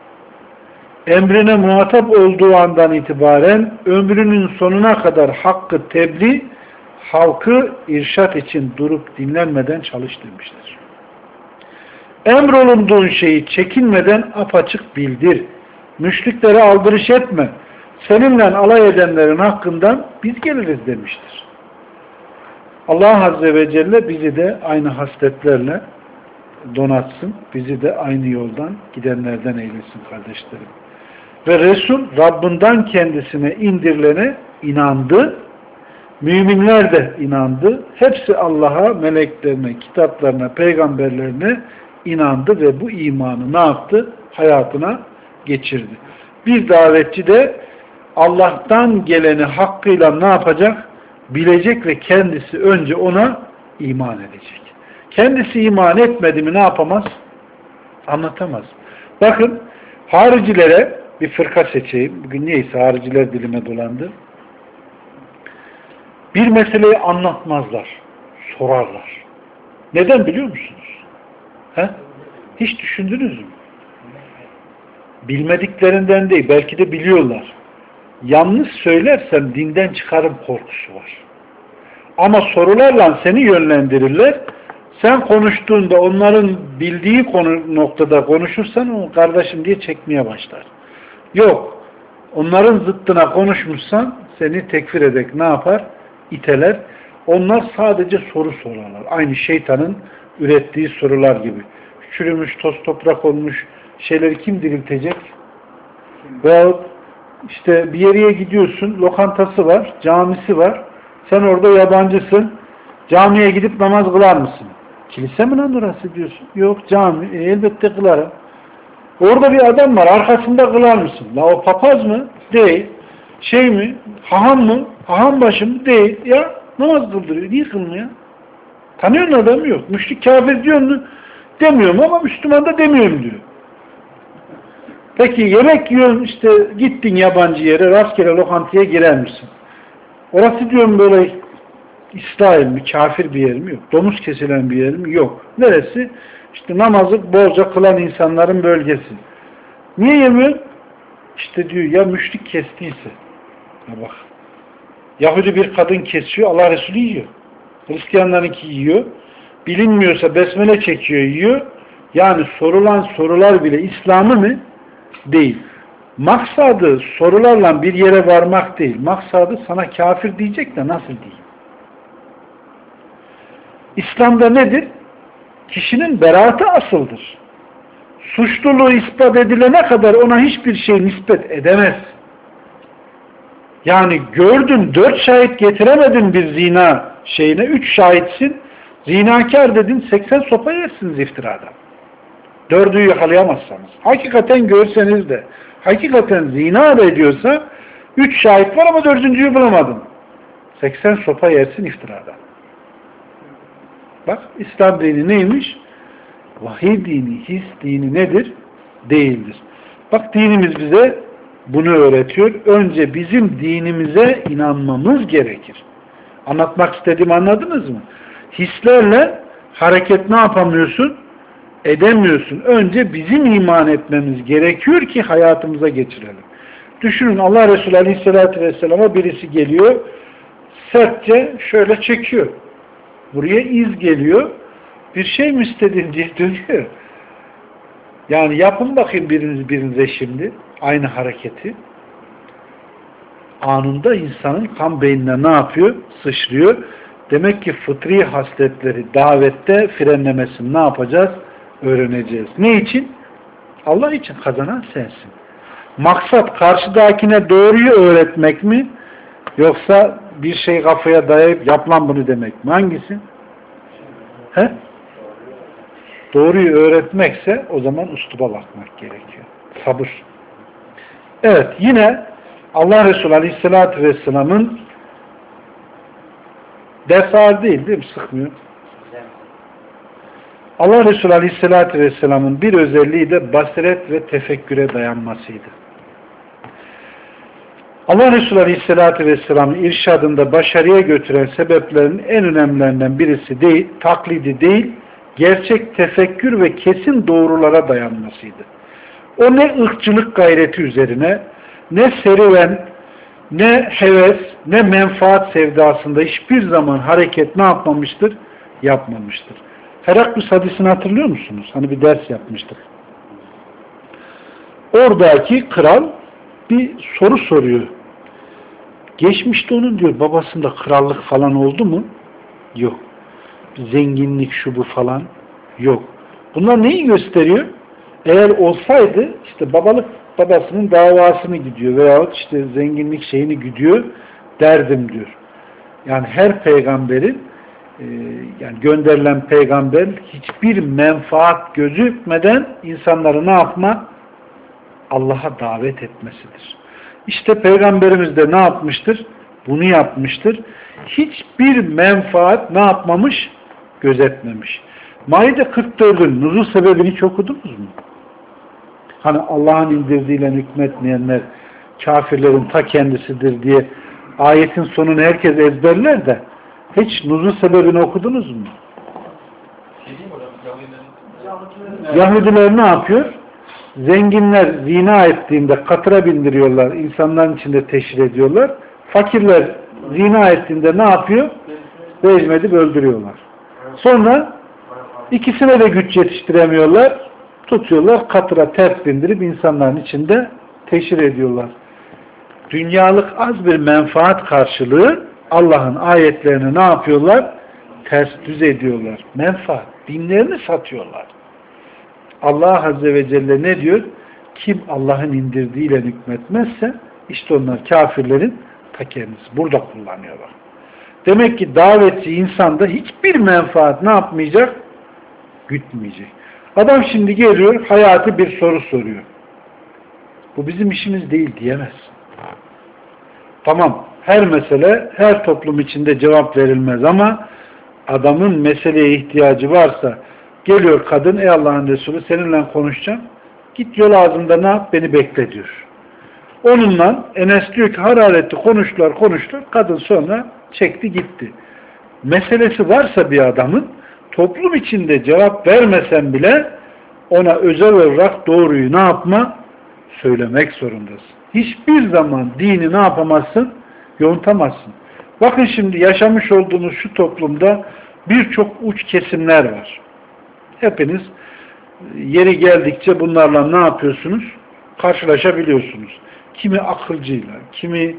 Emrine muhatap olduğu andan itibaren ömrünün sonuna kadar hakkı tebliğ, halkı irşat için durup dinlenmeden çalış demiştir. Emrolunduğun şeyi çekinmeden apaçık bildir. Müşriklere aldırış etme. Seninle alay edenlerin hakkından biz geliriz demiştir. Allah Azze ve Celle bizi de aynı hasletlerle donatsın. Bizi de aynı yoldan gidenlerden eylesin kardeşlerim. Ve Resul Rabbinden kendisine indirilene inandı. Müminler de inandı. Hepsi Allah'a, meleklerine, kitaplarına, peygamberlerine inandı ve bu imanı ne yaptı? Hayatına geçirdi. Bir davetçi de Allah'tan geleni hakkıyla ne yapacak? Bilecek ve kendisi önce ona iman edecek. Kendisi iman etmedi mi ne yapamaz? Anlatamaz. Bakın haricilere bir fırka seçeyim. Bugün niyeyse hariciler dilime dolandı. Bir meseleyi anlatmazlar. Sorarlar. Neden biliyor musunuz? He? Hiç düşündünüz mü? Bilmediklerinden değil. Belki de biliyorlar. Yanlış söylersen dinden çıkarım korkusu var. Ama sorularla seni yönlendirirler. Sen konuştuğunda onların bildiği konu noktada konuşursan o kardeşim diye çekmeye başlar. Yok. Onların zıttına konuşmuşsan seni tekfir edek ne yapar? İteler. Onlar sadece soru sorarlar. Aynı şeytanın ürettiği sorular gibi. Çürümüş, toz toprak olmuş şeyleri kim diriltecek? Veyahut işte bir yere gidiyorsun, lokantası var, camisi var. Sen orada yabancısın. Camiye gidip namaz kılar mısın? Kilise mi lan orası diyorsun? Yok cami. E, elbette kılarım. Orada bir adam var. Arkasında kılar mısın? La o papaz mı? Değil. Şey mi? Haham mı? Haham başı mı? Değil. Ya Namaz kıldırıyor. Niye kılmıyor? Tanıyorsun adamı yok. Müşrik kafir diyor mu? Demiyorum ama Müslüman da demiyorum diyor. Peki yemek yiyorsun işte gittin yabancı yere rastgele lokantaya girer misin? Orası diyorum böyle İsrail mi, kafir bir yer mi? Yok. Domuz kesilen bir yer mi? Yok. Neresi? İşte namazı bolca kılan insanların bölgesi. Niye yemiyor? İşte diyor ya müşrik kestiyse. Ya bak. Yahudi bir kadın kesiyor, Allah Resulü yiyor. Hristiyanlarınki yiyor. Bilinmiyorsa besmele çekiyor, yiyor. Yani sorulan sorular bile İslam'ı mı? Değil. Maksadı sorularla bir yere varmak değil. Maksadı sana kafir diyecek de nasıl değil. İslam'da nedir? Kişinin beraatı asıldır. Suçluluğu ispat edilene kadar ona hiçbir şey nispet edemez. Yani gördün, dört şahit getiremedin bir zina şeyine, üç şahitsin, zinakar dedin, seksen sopa yersiniz iftiradan. Dördüyü yakalayamazsanız. Hakikaten görseniz de, hakikaten zina ediyorsa, üç şahit var ama dördüncüyü bulamadın. seksen sopa yersin iftiradan. Bak, İslam dini neymiş? Vahiy dini, his dini nedir? Değildir. Bak dinimiz bize bunu öğretiyor. Önce bizim dinimize inanmamız gerekir. Anlatmak istediğimi anladınız mı? Hislerle hareket ne yapamıyorsun? Edemiyorsun. Önce bizim iman etmemiz gerekiyor ki hayatımıza geçirelim. Düşünün Allah Resulü Aleyhisselatü Vesselam'a birisi geliyor, sertçe şöyle çekiyor. Buraya iz geliyor. Bir şey mi istedin diye dönüyor. Yani yapın bakayım biriniz birinize şimdi aynı hareketi. Anında insanın kan beynine ne yapıyor? Sıçrıyor. Demek ki fıtri hasletleri davette frenlemesini ne yapacağız? Öğreneceğiz. Ne için? Allah için kazanan sensin. Maksat karşıdakine doğruyu öğretmek mi? Yoksa bir şey kafaya dayayıp yap lan bunu demek mi? Hangisi? He? Doğruyu öğretmekse o zaman üsluba bakmak gerekiyor. Sabır. Evet, yine Allah Resulü Aleyhisselatü Vesselam'ın ders ağır değil, değil mi? Sıkmıyor. Allah Resulü Aleyhisselatü Vesselam'ın bir özelliği de basiret ve tefekküre dayanmasıydı. Allah Resulü Aleyhisselatü Vesselam'ın irşadında başarıya götüren sebeplerin en önemlilerinden birisi değil, taklidi değil, gerçek tefekkür ve kesin doğrulara dayanmasıydı. O ne ırkçılık gayreti üzerine, ne serüven, ne heves, ne menfaat sevdasında hiçbir zaman hareket ne yapmamıştır? Yapmamıştır. Heraklus hadisini hatırlıyor musunuz? Hani bir ders yapmıştık. Oradaki kral bir soru soruyor. Geçmişte onun diyor babasında krallık falan oldu mu? Yok. Zenginlik şu bu falan yok. Bunlar neyi gösteriyor? Eğer olsaydı işte babalık babasının davasını gidiyor veyahut işte zenginlik şeyini gidiyor derdim diyor. Yani her peygamberin e, yani gönderilen peygamber hiçbir menfaat gözükmeden insanları ne yapma? Allah'a davet etmesidir. İşte peygamberimiz de ne yapmıştır? Bunu yapmıştır. Hiçbir menfaat ne yapmamış? Gözetmemiş. Maide kırk dördün nuzul sebebini hiç okudunuz mu? Hani Allah'ın indirdiğiyle hükmetmeyenler kafirlerin ta kendisidir diye ayetin sonunu herkes ezberler de hiç nuzul sebebini okudunuz mu? Yahudiler ne yapıyor? Zenginler zina ettiğinde katıra bindiriyorlar, insanların içinde teşhir ediyorlar. Fakirler zina ettiğinde ne yapıyor? Rejim edip öldürüyorlar. Sonra ikisine de güç yetiştiremiyorlar. Tutuyorlar, katıra ters bindirip insanların içinde teşhir ediyorlar. Dünyalık az bir menfaat karşılığı Allah'ın ayetlerini ne yapıyorlar? Ters düz ediyorlar. Menfaat. Dinlerini satıyorlar. Allah Azze ve Celle ne diyor? Kim Allah'ın indirdiğiyle hükmetmezse işte onlar kafirlerin ta kendisi. Burada kullanıyorlar. Demek ki davetçi insanda hiçbir menfaat ne yapmayacak? Gütmeyecek. Adam şimdi geliyor, hayatı bir soru soruyor. Bu bizim işimiz değil diyemez. Tamam, her mesele her toplum içinde cevap verilmez ama adamın meseleye ihtiyacı varsa geliyor kadın, ey Allah'ın Resulü seninle konuşacağım. Git yol ağzında ne yap? Beni bekle diyor. Onunla Enes diyor ki hararetli konuştular konuştular. Kadın sonra çekti gitti. Meselesi varsa bir adamın toplum içinde cevap vermesen bile ona özel olarak doğruyu ne yapma? Söylemek zorundasın. Hiçbir zaman dini ne yapamazsın? Yontamazsın. Bakın şimdi yaşamış olduğumuz şu toplumda birçok uç kesimler var. Hepiniz yeri geldikçe bunlarla ne yapıyorsunuz? Karşılaşabiliyorsunuz. Kimi akılcıyla, kimi e,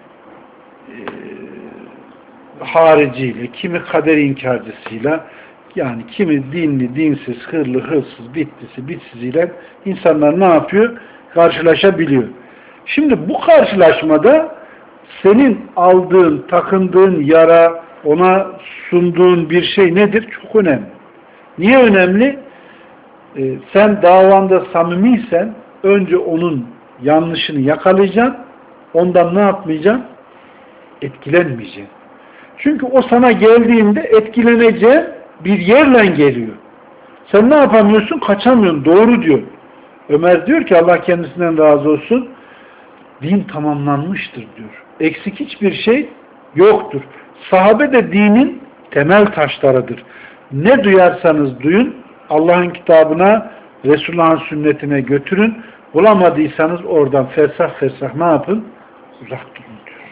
hariciyle, kimi kader inkarcısıyla, yani kimi dinli, dinsiz, hırlı, hırsız, bitlisi, bitsiziyle insanlar ne yapıyor? Karşılaşabiliyor. Şimdi bu karşılaşmada senin aldığın, takındığın yara, ona sunduğun bir şey nedir? Çok önemli. Niye önemli? Ee, sen davanda samimiysen önce onun yanlışını yakalayacaksın, ondan ne yapmayacaksın? Etkilenmeyeceksin. Çünkü o sana geldiğinde etkileneceğin bir yerle geliyor. Sen ne yapamıyorsun? Kaçamıyorsun. Doğru diyor. Ömer diyor ki Allah kendisinden razı olsun, din tamamlanmıştır diyor. Eksik hiçbir şey yoktur. Sahabe de dinin temel taşlarıdır. Ne duyarsanız duyun, Allah'ın kitabına, Resulullah'ın sünnetine götürün. Bulamadıysanız oradan fersah fersah ne yapın? Uzak durun diyor.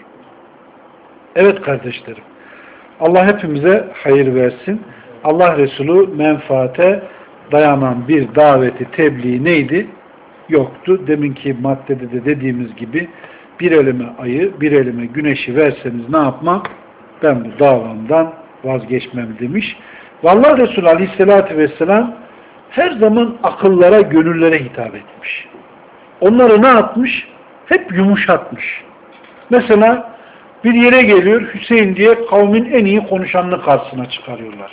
Evet kardeşlerim. Allah hepimize hayır versin. Allah Resulü menfaate dayanan bir daveti, tebliği neydi? Yoktu. Deminki maddede de dediğimiz gibi bir elime ayı, bir elime güneşi verseniz ne yapmam? Ben bu davamdan vazgeçmem demiş. Vallahi Resulü Aleyhisselatü Vesselam her zaman akıllara, gönüllere hitap etmiş. Onları ne yapmış? Hep yumuşatmış. Mesela bir yere geliyor, Hüseyin diye kavmin en iyi konuşanını karşısına çıkarıyorlar.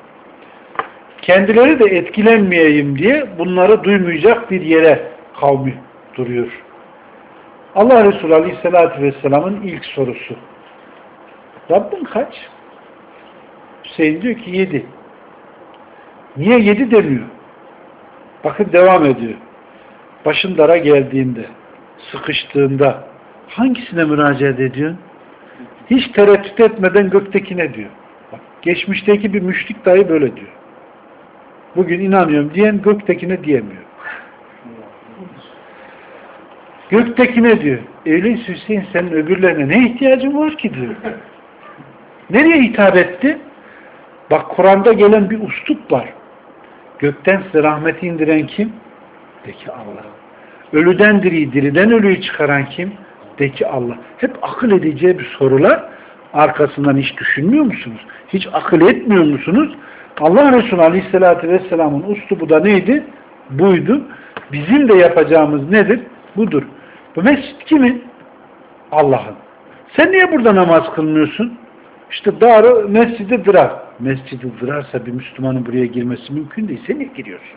Kendileri de etkilenmeyeyim diye bunları duymayacak bir yere kavmi duruyor. Allah Resulü Aleyhisselatü Vesselam'ın ilk sorusu. Rabbin kaç? Hüseyin diyor ki yedi. Niye yedi demiyor? Bakın devam ediyor. Başın dara geldiğinde, sıkıştığında hangisine müracaat ediyorsun? Hiç tereddüt etmeden göktekine diyor. Bak, geçmişteki bir müşrik dahi böyle diyor. Bugün inanıyorum diyen göktekine diyemiyor. Göktekine diyor. Öyleyse Hüseyin senin öbürlerine ne ihtiyacın var ki diyor. Nereye hitap etti? Bak Kur'an'da gelen bir uslup var. Gökten size rahmeti indiren kim? De ki Allah. Ölüden diriyi, diriden ölüyü çıkaran kim? De ki Allah. Hep akıl edeceği bir sorular. Arkasından hiç düşünmüyor musunuz? Hiç akıl etmiyor musunuz? Allah Resulü Aleyhisselatü Vesselam'ın uslubu da neydi? Buydu. Bizim de yapacağımız nedir? Budur. Bu mescid kimin? Allah'ın. Sen niye burada namaz kılmıyorsun? İşte darı mescidi dırar. Mescidi dırarsa bir Müslümanın buraya girmesi mümkün değil. Sen niye giriyorsun?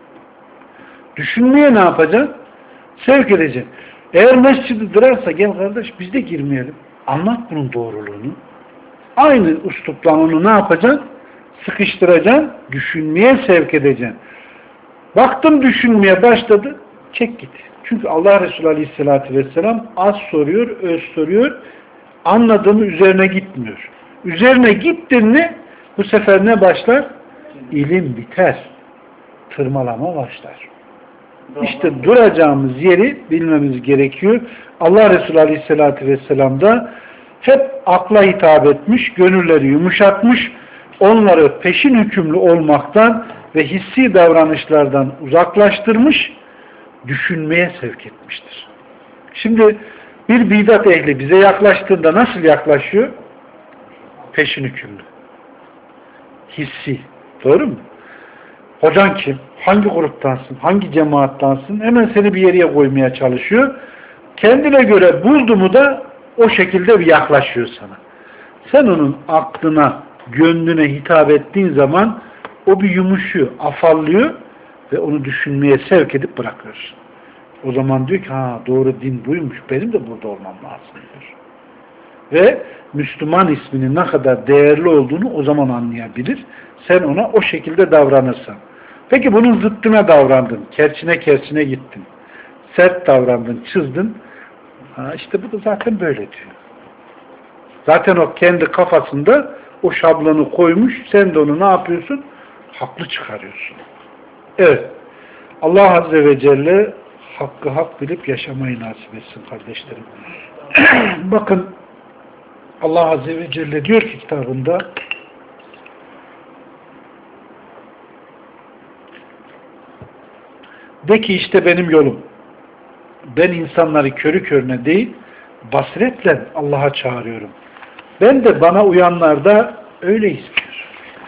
Düşünmeye ne yapacaksın? Sevk edeceksin. Eğer mescidi dırarsa gel kardeş biz de girmeyelim. Anlat bunun doğruluğunu. Aynı üslupla onu ne yapacaksın? Sıkıştıracaksın. Düşünmeye sevk edeceksin. Baktım düşünmeye başladı. Çek git. Çünkü Allah Resulü Aleyhisselatü Vesselam az soruyor, öz soruyor. Anladığını üzerine gitmiyor. Üzerine gittin mi bu sefer ne başlar? İlim biter. Tırmalama başlar. İşte duracağımız yeri bilmemiz gerekiyor. Allah Resulü Aleyhisselatü Vesselam da hep akla hitap etmiş, gönülleri yumuşatmış, onları peşin hükümlü olmaktan ve hissi davranışlardan uzaklaştırmış, düşünmeye sevk etmiştir. Şimdi bir bidat ehli bize yaklaştığında nasıl yaklaşıyor? Peşin hükümlü. Hissi. Doğru mu? Hocan kim? Hangi gruptansın? Hangi cemaattansın? Hemen seni bir yere koymaya çalışıyor. Kendine göre buldu mu da o şekilde bir yaklaşıyor sana. Sen onun aklına, gönlüne hitap ettiğin zaman o bir yumuşuyor, afallıyor ve onu düşünmeye sevk edip bırakıyorsun. O zaman diyor ki ha doğru din buymuş, benim de burada olmam lazım diyor. Ve Müslüman isminin ne kadar değerli olduğunu o zaman anlayabilir. Sen ona o şekilde davranırsan. Peki bunun zıttına davrandın. Kerçine kerçine gittin. Sert davrandın, çızdın. Ha işte bu da zaten böyle diyor. Zaten o kendi kafasında o şablonu koymuş. Sen de onu ne yapıyorsun? Haklı çıkarıyorsun. Evet. Allah Azze ve Celle hakkı hak bilip yaşamayı nasip etsin kardeşlerim. Bakın Allah Azze ve Celle diyor ki kitabında de ki işte benim yolum. Ben insanları körü körüne değil basiretle Allah'a çağırıyorum. Ben de bana uyanlar da öyle istiyor.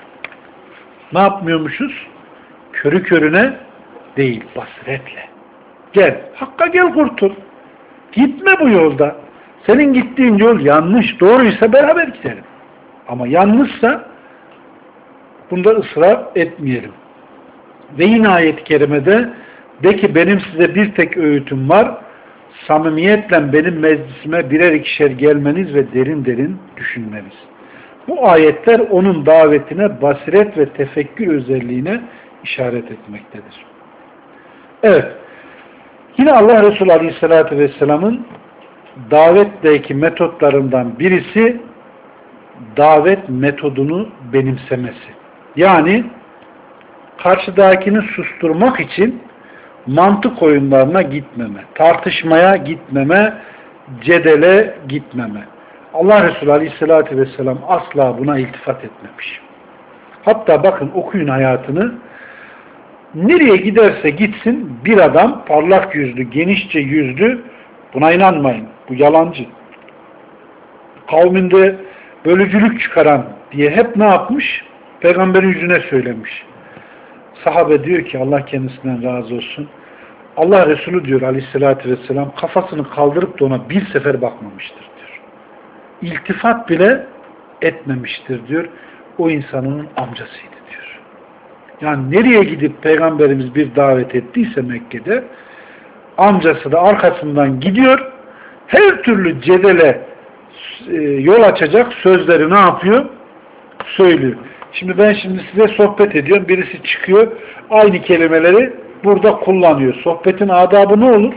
Ne yapmıyormuşuz? Körü körüne değil basiretle. Gel. Hakka gel kurtul. Gitme bu yolda. Senin gittiğin yol yanlış. Doğruysa beraber gidelim. Ama yanlışsa bunda ısrar etmeyelim. Ve yine ayet-i kerimede de ki benim size bir tek öğütüm var. Samimiyetle benim meclisime birer ikişer gelmeniz ve derin derin düşünmeniz. Bu ayetler onun davetine basiret ve tefekkür özelliğine işaret etmektedir. Evet. Yine Allah Resulü Aleyhisselatü Vesselam'ın davetteki metotlarından birisi davet metodunu benimsemesi. Yani karşıdakini susturmak için mantık oyunlarına gitmeme, tartışmaya gitmeme, cedele gitmeme. Allah Resulü Aleyhisselatü Vesselam asla buna iltifat etmemiş. Hatta bakın okuyun hayatını. Nereye giderse gitsin bir adam parlak yüzlü, genişçe yüzlü, buna inanmayın. Bu yalancı. Kavminde bölücülük çıkaran diye hep ne yapmış? Peygamberin yüzüne söylemiş. Sahabe diyor ki Allah kendisinden razı olsun. Allah Resulü diyor Aleyhisselatü Vesselam kafasını kaldırıp da ona bir sefer bakmamıştır diyor. İltifat bile etmemiştir diyor. O insanın amcasıydı diyor. Yani nereye gidip Peygamberimiz bir davet ettiyse Mekke'de amcası da arkasından gidiyor. Her türlü cedele e, yol açacak sözleri ne yapıyor? Söylüyor. Şimdi ben şimdi size sohbet ediyorum. Birisi çıkıyor. Aynı kelimeleri burada kullanıyor. Sohbetin adabı ne olur?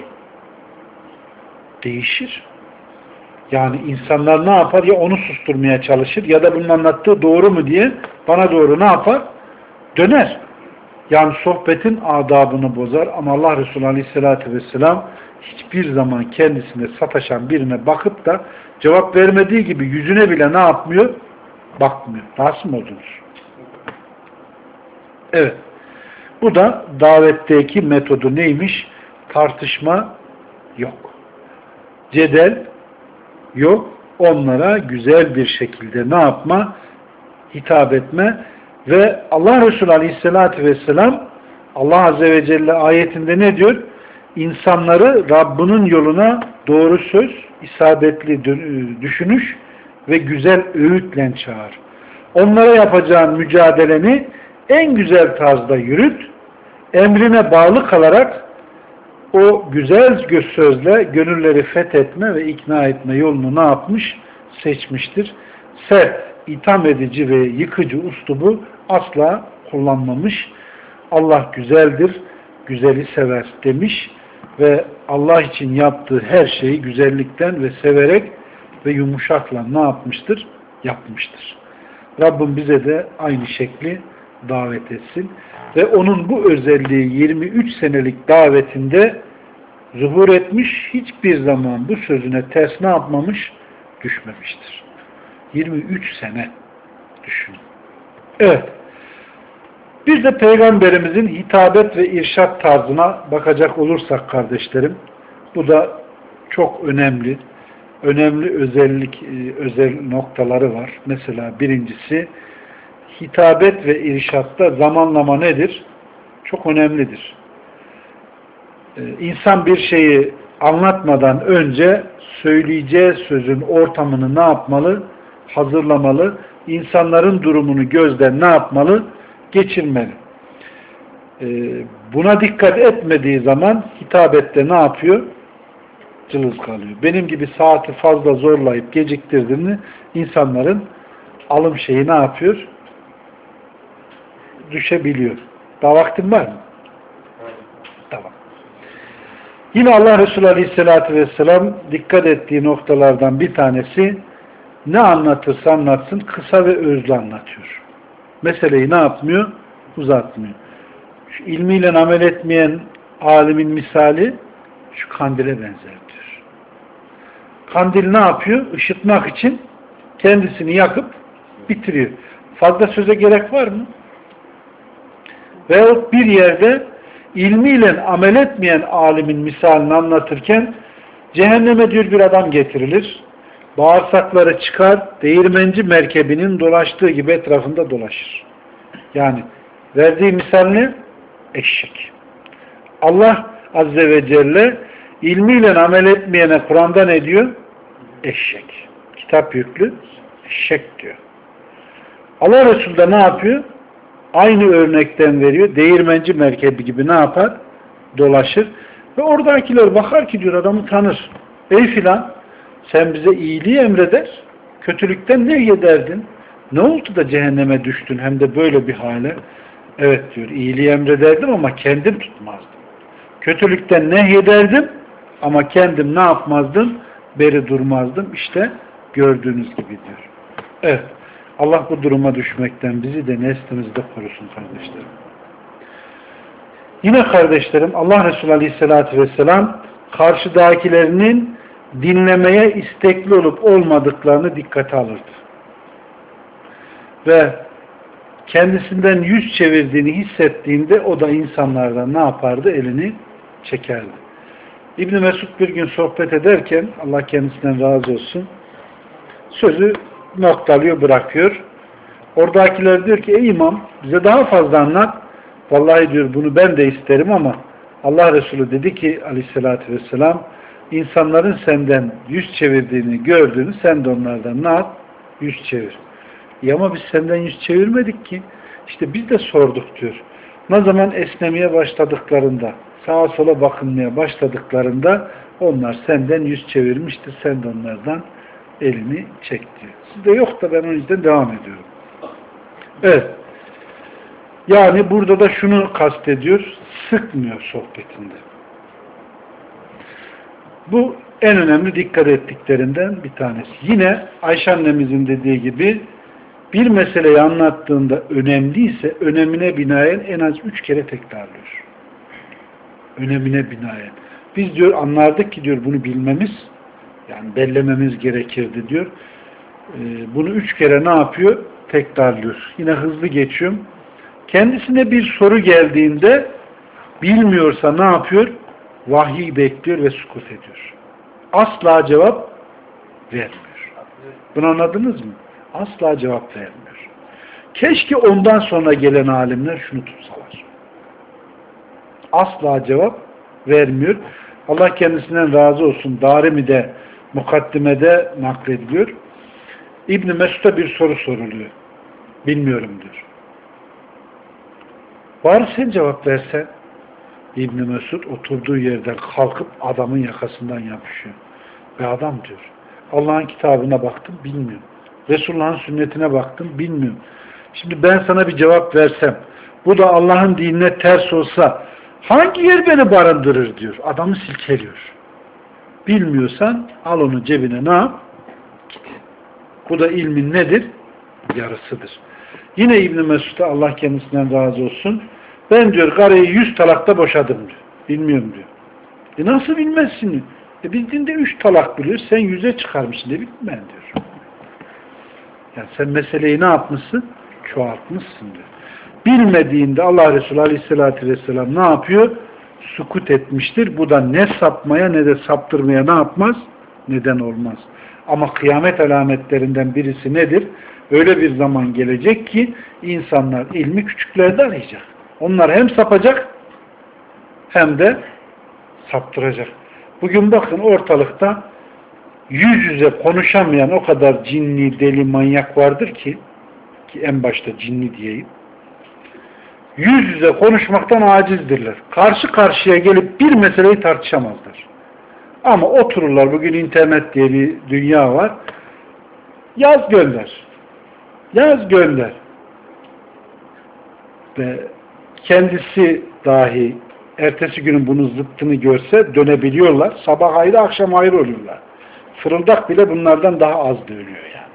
Değişir. Yani insanlar ne yapar? Ya onu susturmaya çalışır ya da bunun anlattığı doğru mu diye bana doğru ne yapar? Döner. Yani sohbetin adabını bozar ama Allah Resulü Aleyhisselatü Vesselam hiçbir zaman kendisine sataşan birine bakıp da cevap vermediği gibi yüzüne bile ne yapmıyor? Bakmıyor. Rahatsız mı oldunuz? Evet. Bu da davetteki metodu neymiş? Tartışma yok. Cedel yok. Onlara güzel bir şekilde ne yapma? Hitap etme ve Allah Resulü Aleyhisselatü Vesselam Allah Azze ve Celle ayetinde ne diyor? İnsanları Rabbinin yoluna doğru söz, isabetli düşünüş ve güzel öğütle çağır. Onlara yapacağın mücadeleni en güzel tarzda yürüt, emrine bağlı kalarak o güzel sözle gönülleri fethetme ve ikna etme yolunu ne yapmış? Seçmiştir. Sert, itham edici ve yıkıcı uslubu asla kullanmamış. Allah güzeldir, güzeli sever demiş ve Allah için yaptığı her şeyi güzellikten ve severek ve yumuşakla ne yapmıştır? Yapmıştır. Rabbim bize de aynı şekli davet etsin. Ve onun bu özelliği yirmi üç senelik davetinde zuhur etmiş, hiçbir zaman bu sözüne ters ne yapmamış? Düşmemiştir. yirmi üç sene düşün. Evet. Bir de Peygamberimizin hitabet ve irşat tarzına bakacak olursak kardeşlerim, bu da çok önemli. Önemli özellik, özel noktaları var. Mesela birincisi, hitabet ve irşatta zamanlama nedir? Çok önemlidir. İnsan bir şeyi anlatmadan önce söyleyeceği sözün ortamını ne yapmalı? Hazırlamalı. İnsanların durumunu gözden ne yapmalı? Geçirmeli. Buna dikkat etmediği zaman hitabette ne yapıyor? cılız kalıyor. Benim gibi saati fazla zorlayıp geciktirdiğini insanların alım şeyi ne yapıyor? Düşebiliyor. Daha vaktin var mı? Tamam. Yine Allah Resulü Aleyhisselatü Vesselam dikkat ettiği noktalardan bir tanesi, ne anlatırsa anlatsın kısa ve özlü anlatıyor. Meseleyi ne yapmıyor? Uzatmıyor. Şu ilmiyle amel etmeyen alimin misali şu kandile benzer diyor. Kandil ne yapıyor? Işıtmak için kendisini yakıp bitiriyor. Fazla söze gerek var mı? Veyahut bir yerde ilmiyle amel etmeyen alimin misalini anlatırken cehenneme diyor bir adam getirilir. Bağırsakları çıkar, değirmenci merkebinin dolaştığı gibi etrafında dolaşır. Yani verdiği misal ne? Eşek. Allah Azze ve Celle ilmiyle amel etmeyene Kur'an'da ne diyor? Eşek. Kitap yüklü eşek diyor. Allah Resulü de ne yapıyor? Aynı örnekten veriyor. Değirmenci merkebi gibi ne yapar? Dolaşır. Ve oradakiler bakar ki diyor adamı tanır. Ey filan sen bize iyiliği emreder, kötülükten nehyederdin? Ne oldu da cehenneme düştün hem de böyle bir hale? Evet diyor, iyiliği emrederdim ama kendim tutmazdım. Kötülükten nehyederdim ama kendim ne yapmazdım? Beri durmazdım. İşte gördüğünüz gibi diyor. Evet, Allah bu duruma düşmekten bizi de neslimizi de korusun kardeşlerim. Yine kardeşlerim, Allah Resulü Aleyhisselatü Vesselam karşıdakilerinin dinlemeye istekli olup olmadıklarını dikkate alırdı. Ve kendisinden yüz çevirdiğini hissettiğinde o da insanlardan ne yapardı? Elini çekerdi. İbn Mesud bir gün sohbet ederken, Allah kendisinden razı olsun, sözü noktalıyor, bırakıyor. Oradakiler diyor ki, ey imam bize daha fazla anlat. Vallahi diyor bunu ben de isterim ama Allah Resulü dedi ki aleyhissalatü vesselam, insanların senden yüz çevirdiğini gördüğünü sen de onlardan ne yap? Yüz çevir. Ya ama biz senden yüz çevirmedik ki. İşte biz de sorduk diyor. Ne zaman esnemeye başladıklarında, sağa sola bakınmaya başladıklarında onlar senden yüz çevirmiştir. Sen de onlardan elini çek diyor. Sizde yok da ben o yüzden devam ediyorum. Evet. Yani burada da şunu kastediyor. Sıkmıyor sohbetinde. Bu en önemli dikkat ettiklerinden bir tanesi. Yine Ayşe annemizin dediği gibi bir meseleyi anlattığında önemliyse önemine binaen en az üç kere tekrarlıyor. Önemine binaen. Biz diyor anlardık ki diyor bunu bilmemiz, yani bellememiz gerekirdi diyor. Ee, bunu üç kere ne yapıyor? Tekrarlıyor. Yine hızlı geçiyorum. Kendisine bir soru geldiğinde bilmiyorsa ne yapıyor? Vahiy bekliyor ve sukut ediyor. Asla cevap vermiyor. Bunu anladınız mı? Asla cevap vermiyor. Keşke ondan sonra gelen alimler şunu tutsalar. Asla cevap vermiyor. Allah kendisinden razı olsun. Darimi'de, mukaddimede naklediliyor. İbn-i Mesud'a bir soru soruluyor. Bilmiyorum diyor. Bari sen cevap versen. İbn-i Mesud oturduğu yerden kalkıp adamın yakasından yapışıyor. Ve adam diyor, Allah'ın kitabına baktım, bilmiyorum. Resulullah'ın sünnetine baktım, bilmiyorum. Şimdi ben sana bir cevap versem, bu da Allah'ın dinine ters olsa, hangi yer beni barındırır diyor. Adamı silkeliyor. Bilmiyorsan, al onu cebine ne yap? Git. Bu da ilmin nedir? Yarısıdır. Yine İbn-i Mesud'a Allah kendisinden razı olsun, ben diyor karıyı yüz talakta boşadım diyor. Bilmiyorum diyor. E nasıl bilmezsin diyor. E bildiğinde üç talak biliyor. Sen yüze çıkarmışsın diye bilmem diyor. Yani sen meseleyi ne yapmışsın? Çoğaltmışsın diyor. Bilmediğinde Allah Resulü Aleyhisselatü Vesselam ne yapıyor? Sukut etmiştir. Bu da ne sapmaya ne de saptırmaya ne yapmaz? Neden olmaz. Ama kıyamet alametlerinden birisi nedir? Öyle bir zaman gelecek ki insanlar ilmi küçüklerde arayacak. Onlar hem sapacak hem de saptıracak. Bugün bakın ortalıkta yüz yüze konuşamayan o kadar cinli, deli, manyak vardır ki, ki en başta cinli diyeyim. Yüz yüze konuşmaktan acizdirler. Karşı karşıya gelip bir meseleyi tartışamazlar. Ama otururlar, bugün internet diye bir dünya var. Yaz gönder. Yaz gönder. Ve kendisi dahi ertesi günün bunun zıttını görse dönebiliyorlar. Sabah ayrı, akşam ayrı oluyorlar. Fırıldak bile bunlardan daha az dönüyor yani.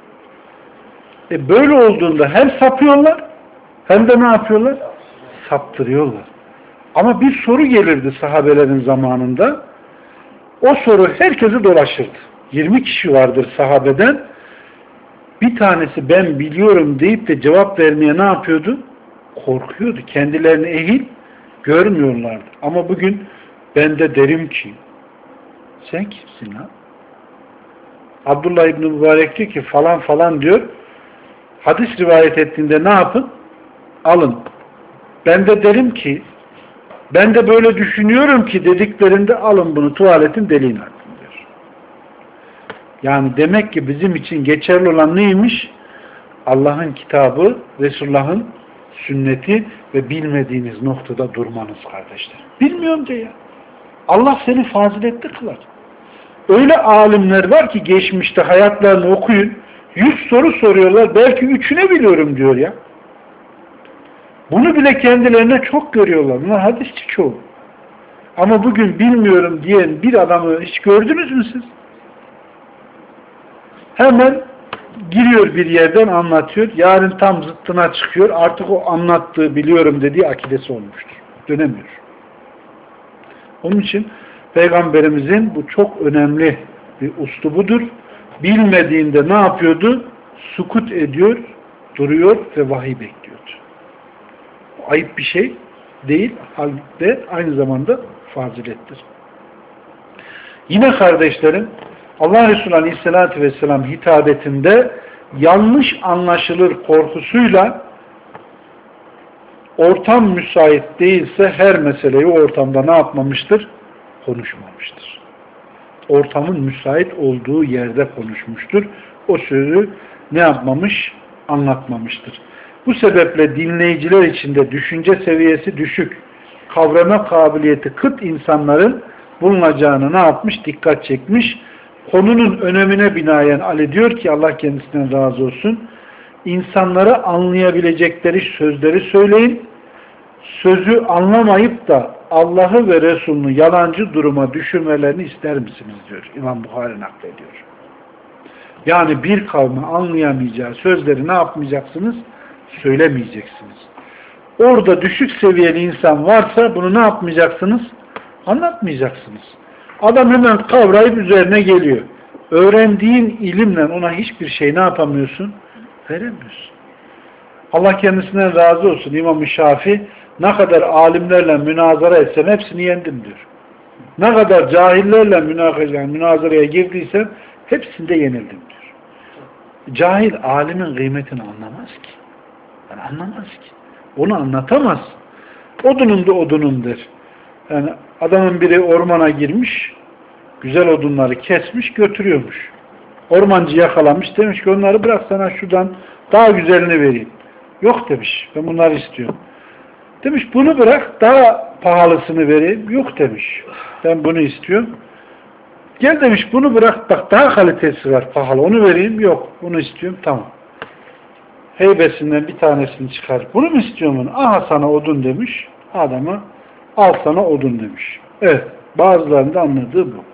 E böyle olduğunda hem sapıyorlar hem de ne yapıyorlar? Saptırıyorlar. Ama bir soru gelirdi sahabelerin zamanında. O soru herkesi dolaşırdı. yirmi kişi vardır sahabeden. Bir tanesi ben biliyorum deyip de cevap vermeye ne yapıyordu? Korkuyordu. Kendilerini ehil görmüyorlardı. Ama bugün ben de derim ki sen kimsin ha? Abdullah İbni Mübarek diyor ki falan falan diyor. Hadis rivayet ettiğinde ne yapın? Alın. Ben de derim ki ben de böyle düşünüyorum ki dediklerinde alın bunu tuvaletin deliğine atın diyor. Yani demek ki bizim için geçerli olan neymiş? Allah'ın kitabı, Resulullah'ın sünneti ve bilmediğiniz noktada durmanız kardeşler. Bilmiyorum diye ya. Allah seni faziletli kılar. Öyle alimler var ki geçmişte hayatlarını okuyun. Yüz soru soruyorlar. Belki üçüne biliyorum diyor ya. Bunu bile kendilerine çok görüyorlar. Bunlar hadisçi çoğu. Ama bugün bilmiyorum diyen bir adamı hiç gördünüz mü siz? Hemen giriyor bir yerden anlatıyor. Yarın tam zıttına çıkıyor. Artık o anlattığı biliyorum dediği akidesi olmuştur. Dönemiyor. Onun için Peygamberimizin bu çok önemli bir uslubudur. Bilmediğinde ne yapıyordu? Sukut ediyor, duruyor ve vahiy bekliyordu. Ayıp bir şey değil, halde aynı zamanda fazilettir. Yine kardeşlerim, Allah Resulü Aleyhisselatü Vesselam hitabetinde yanlış anlaşılır korkusuyla ortam müsait değilse her meseleyi o ortamda ne yapmamıştır? Konuşmamıştır. Ortamın müsait olduğu yerde konuşmuştur. O sözü ne yapmamış? Anlatmamıştır. Bu sebeple dinleyiciler içinde düşünce seviyesi düşük, kavrama kabiliyeti kıt insanların bulunacağını ne yapmış? Dikkat çekmiş. Konunun önemine binaen Ali diyor ki Allah kendisinden razı olsun, insanlara anlayabilecekleri sözleri söyleyin, sözü anlamayıp da Allah'ı ve Resulünü yalancı duruma düşürmelerini ister misiniz diyor. İmam Buhari naklediyor. Yani bir kavmi anlayamayacağı sözleri ne yapmayacaksınız? Söylemeyeceksiniz. Orada düşük seviyeli insan varsa bunu ne yapmayacaksınız? Anlatmayacaksınız. Adam hemen kavrayıp üzerine geliyor. Öğrendiğin ilimle ona hiçbir şey ne yapamıyorsun? Veremiyorsun. Allah kendisinden razı olsun. İmam-ı Şafii ne kadar alimlerle münazara etsem hepsini yendim diyor. Ne kadar cahillerle münazaraya, münazaraya girdiysem hepsinde yenildim diyor. Cahil alimin kıymetini anlamaz ki. Yani anlamaz ki. Onu anlatamaz. Odunum da odunum der. Yani adamın biri ormana girmiş, güzel odunları kesmiş, götürüyormuş. Ormancı yakalamış, demiş ki onları bırak sana şuradan daha güzelini vereyim. Yok demiş, ben bunları istiyorum. Demiş bunu bırak, daha pahalısını vereyim. Yok demiş, ben bunu istiyorum. Gel demiş bunu bırak, bak daha kalitesi var, pahalı, onu vereyim. Yok, bunu istiyorum, tamam. Heybesinden bir tanesini çıkar. Bunu mu istiyorsun? Aha sana odun demiş. Adama al sana odun demiş. Evet. Bazılarının da anladığı bu.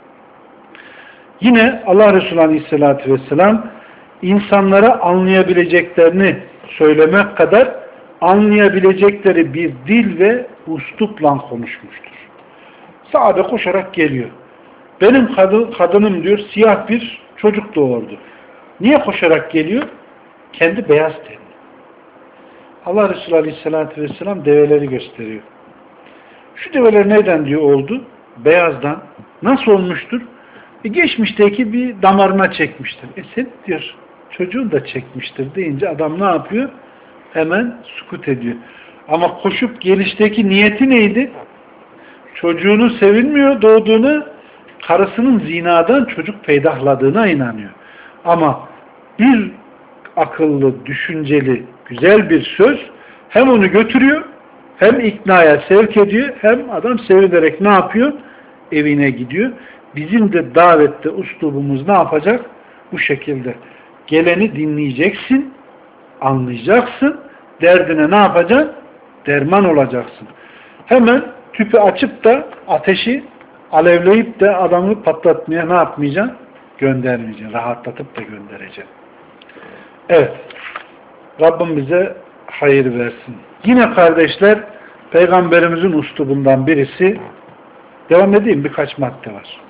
Yine Allah Resulü Aleyhisselatü Vesselam insanlara anlayabileceklerini söylemek kadar anlayabilecekleri bir dil ve üslupla konuşmuştur. Sahabe koşarak geliyor. Benim kadın, kadınım diyor siyah bir çocuk doğurdu. Niye koşarak geliyor? Kendi beyaz tenli. Allah Resulü Aleyhisselatü Vesselam develeri gösteriyor. Şu develer neden diyor oldu? Beyazdan. Nasıl olmuştur? E geçmişteki bir damarına çekmiştir. E sen diyor çocuğun da çekmiştir deyince adam ne yapıyor? Hemen sukut ediyor. Ama koşup gelişteki niyeti neydi? Çocuğunu sevilmiyor doğduğunu, karısının zinadan çocuk peydahladığına inanıyor. Ama bir akıllı, düşünceli, güzel bir söz hem onu götürüyor, hem iknaya sevk ediyor, hem adam sevinerek ne yapıyor? evine gidiyor. Bizim de davette uslubumuz ne yapacak? Bu şekilde. Geleni dinleyeceksin, anlayacaksın, derdine ne yapacaksın? Derman olacaksın. Hemen tüpü açıp da ateşi alevleyip de adamı patlatmaya ne yapmayacaksın? Göndermeyeceksin. Rahatlatıp da göndereceksin. Evet. Rabbim bize hayır versin. Yine kardeşler, Peygamberimizin uslubundan birisi, devam edeyim, birkaç madde var.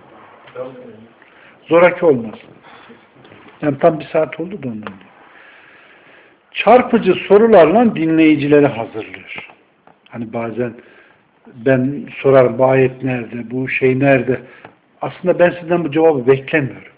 Zoraki olmaz. Yani tam bir saat oldu da ondan diyor. Çarpıcı sorularla dinleyicileri hazırlıyor. Hani bazen ben sorarım, bu ayet nerede, bu şey nerede? Aslında ben sizden bu cevabı beklemiyorum.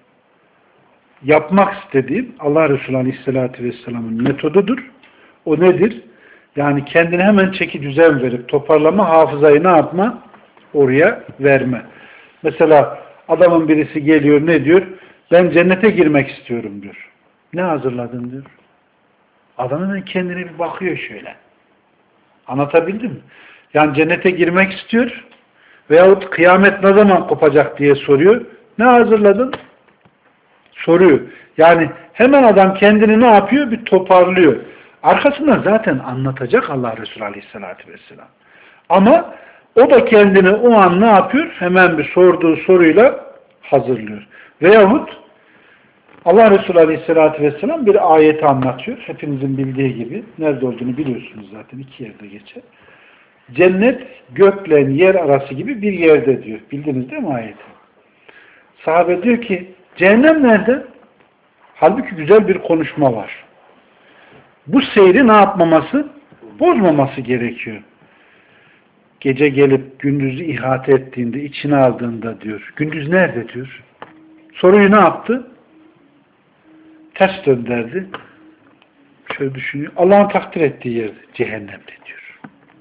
Yapmak istediğim Allah Resulü Aleyhisselatü Vesselam'ın metodudur. O nedir? Yani kendine hemen çeki düzen verip toparlama, hafızayı ne yapma? Oraya verme. Mesela adamın birisi geliyor, ne diyor? Ben cennete girmek istiyorum diyor. Ne hazırladın diyor. Adam hemen kendine bir bakıyor şöyle. Anlatabildim mi? Yani cennete girmek istiyor veyahut kıyamet ne zaman kopacak diye soruyor. Ne hazırladın? Soruyor. Yani hemen adam kendini ne yapıyor? Bir toparlıyor. Arkasından zaten anlatacak Allah Resulü Aleyhisselatü Vesselam. Ama o da kendini o an ne yapıyor? Hemen bir sorduğu soruyla hazırlıyor. Veyahut Allah Resulü Aleyhisselatü Vesselam bir ayeti anlatıyor. Hepinizin bildiği gibi. Nerede olduğunu biliyorsunuz zaten. İki yerde geçer. Cennet gökle yer arası gibi bir yerde diyor. Bildiniz değil mi ayeti? Sahabe diyor ki cehennem nerede? Halbuki güzel bir konuşma var. Bu seyri ne yapmaması? Bozmaması gerekiyor. Gece gelip gündüzü ihate ettiğinde, içine aldığında diyor. Gündüz nerede diyor. Soruyu ne yaptı? Ters döndürdü. Şöyle düşünüyor. Allah'ın takdir ettiği yerde. Cehennemde diyor.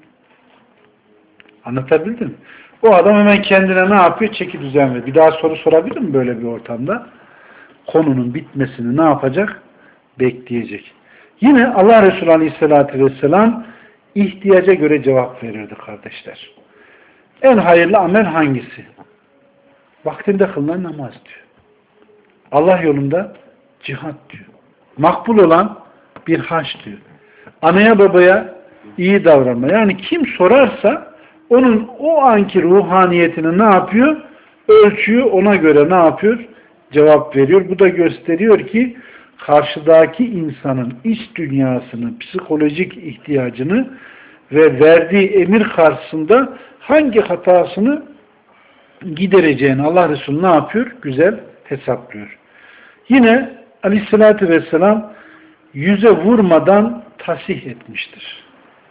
Anlatabildim mi? O adam hemen kendine ne yapıyor? Çeki düzen veriyor. Bir daha soru sorabilir mi böyle bir ortamda? Konunun bitmesini ne yapacak? Bekleyecek. Yine Allah Resulü Aleyhisselatü Vesselam ihtiyaca göre cevap verirdi kardeşler. En hayırlı amel hangisi? Vaktinde kılınan namaz diyor. Allah yolunda cihat diyor. Makbul olan bir hac diyor. Anaya babaya iyi davranma. Yani kim sorarsa onun o anki ruhaniyetini ne yapıyor? Ölçüyor, ona göre ne yapıyor? Cevap veriyor. Bu da gösteriyor ki karşıdaki insanın iç dünyasını, psikolojik ihtiyacını ve verdiği emir karşısında hangi hatasını gidereceğini Allah Resulü ne yapıyor? Güzel hesaplıyor. Yine Aleyhisselatü Vesselam yüze vurmadan tasih etmiştir.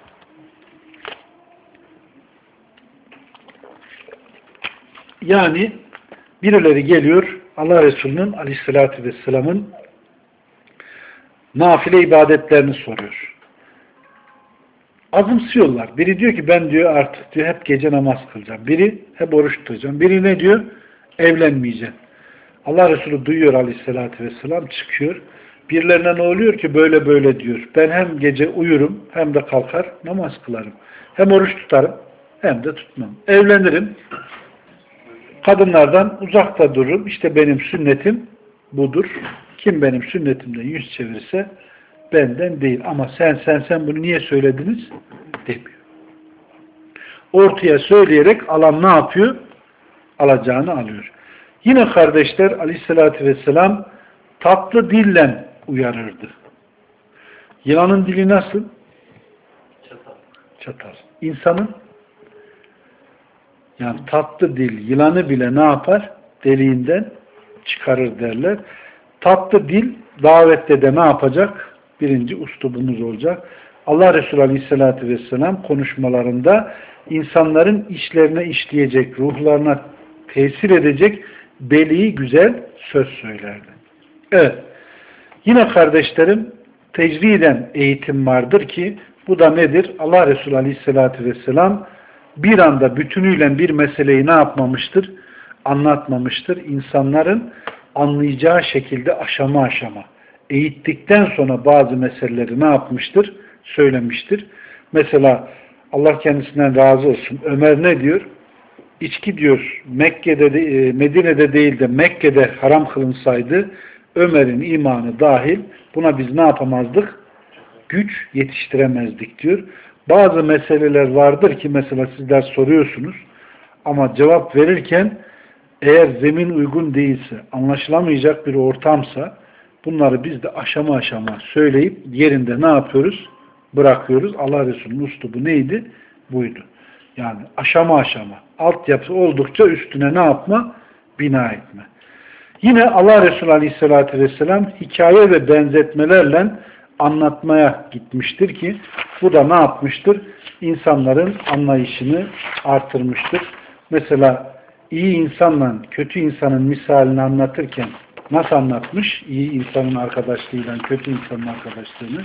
Yani birileri geliyor Allah Resulü'nün Aleyhisselatü Vesselam'ın nafile ibadetlerini soruyor. Azımsıyorlar. Biri diyor ki ben diyor artık diyor hep gece namaz kılacağım. Biri hep oruç tutacağım. Biri ne diyor? Evlenmeyeceğim. Allah Resulü duyuyor Aleyhisselatü Vesselam, çıkıyor. Birilerine ne oluyor ki böyle böyle diyor. Ben hem gece uyurum hem de kalkar namaz kılarım. Hem oruç tutarım hem de tutmam. Evlenirim. Kadınlardan uzakta dururum. İşte benim sünnetim budur. Kim benim sünnetimden yüz çevirirse benden değil. Ama sen sen sen bunu niye söylediniz? Demiyor. Ortaya söyleyerek alan ne yapıyor? Alacağını alıyor. Yine kardeşler Aleyhisselatü Vesselam tatlı dille uyarırdı. Yılanın dili nasıl? Çatal. Çatal. İnsanın yani tatlı dil yılanı bile ne yapar? Deliğinden çıkarır derler. Tatlı dil davette de ne yapacak? Birinci uslubumuz olacak. Allah Resulü Aleyhisselatü Vesselam konuşmalarında insanların içlerine işleyecek, ruhlarına tesir edecek beli güzel söz söylerdi. Evet. Yine kardeşlerim tecriden eğitim vardır ki bu da nedir? Allah Resulü Aleyhisselatü Vesselam bir anda bütünüyle bir meseleyi ne yapmamıştır? Anlatmamıştır. İnsanların anlayacağı şekilde aşama aşama eğittikten sonra bazı meseleleri ne yapmıştır? Söylemiştir. Mesela Allah kendisinden razı olsun. Ömer ne diyor? içki diyor Mekke'de de, Medine'de değil de Mekke'de haram kılınsaydı Ömer'in imanı dahil buna biz ne yapamazdık? Güç yetiştiremezdik diyor. Bazı meseleler vardır ki mesela sizler soruyorsunuz ama cevap verirken eğer zemin uygun değilse, anlaşılamayacak bir ortamsa bunları biz de aşama aşama söyleyip yerinde ne yapıyoruz? Bırakıyoruz. Allah Resulü'nün üslubu neydi? Buydu. Yani aşama aşama. Altyapı oldukça üstüne ne yapma? Bina etme. Yine Allah Resulü Aleyhisselatü Vesselam hikaye ve benzetmelerle anlatmaya gitmiştir ki bu da ne yapmıştır? İnsanların anlayışını artırmıştır. Mesela iyi insanla kötü insanın misalini anlatırken nasıl anlatmış? İyi insanın arkadaşlığıyla kötü insanın arkadaşlığını.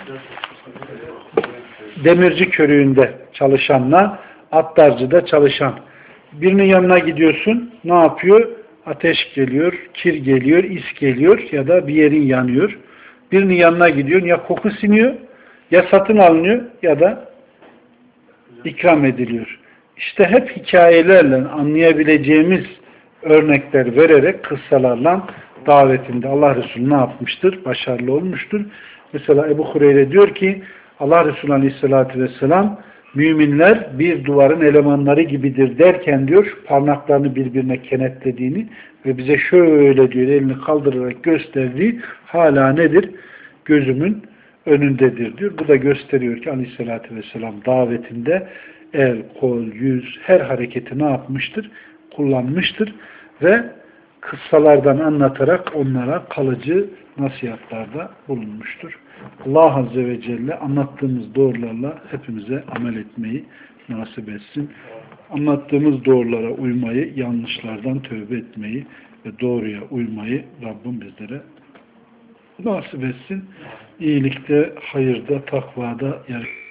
Demirci körüğünde çalışanla attarcıda çalışan. Birinin yanına gidiyorsun, ne yapıyor? Ateş geliyor, kir geliyor, is geliyor ya da bir yerin yanıyor. Birinin yanına gidiyorsun, ya koku siniyor, ya satın alınıyor ya da ikram ediliyor. İşte hep hikayelerle anlayabileceğimiz örnekler vererek, kıssalarla davetinde Allah Resulü ne yapmıştır? Başarılı olmuştur. Mesela Ebu Hureyre diyor ki Allah Resulü Aleyhisselatü Vesselam müminler bir duvarın elemanları gibidir derken diyor parmaklarını birbirine kenetlediğini ve bize şöyle diyor elini kaldırarak gösterdiği hala nedir? Gözümün önündedir diyor. Bu da gösteriyor ki Aleyhisselatü Vesselam davetinde el, kol, yüz her hareketi ne yapmıştır? Kullanmıştır ve kıssalardan anlatarak onlara kalıcı nasihatlarda bulunmuştur. Allah Azze ve Celle anlattığımız doğrularla hepimize amel etmeyi nasip etsin. Anlattığımız doğrulara uymayı, yanlışlardan tövbe etmeyi ve doğruya uymayı Rabbim bizlere nasip etsin. İyilikte, hayırda, takvada yer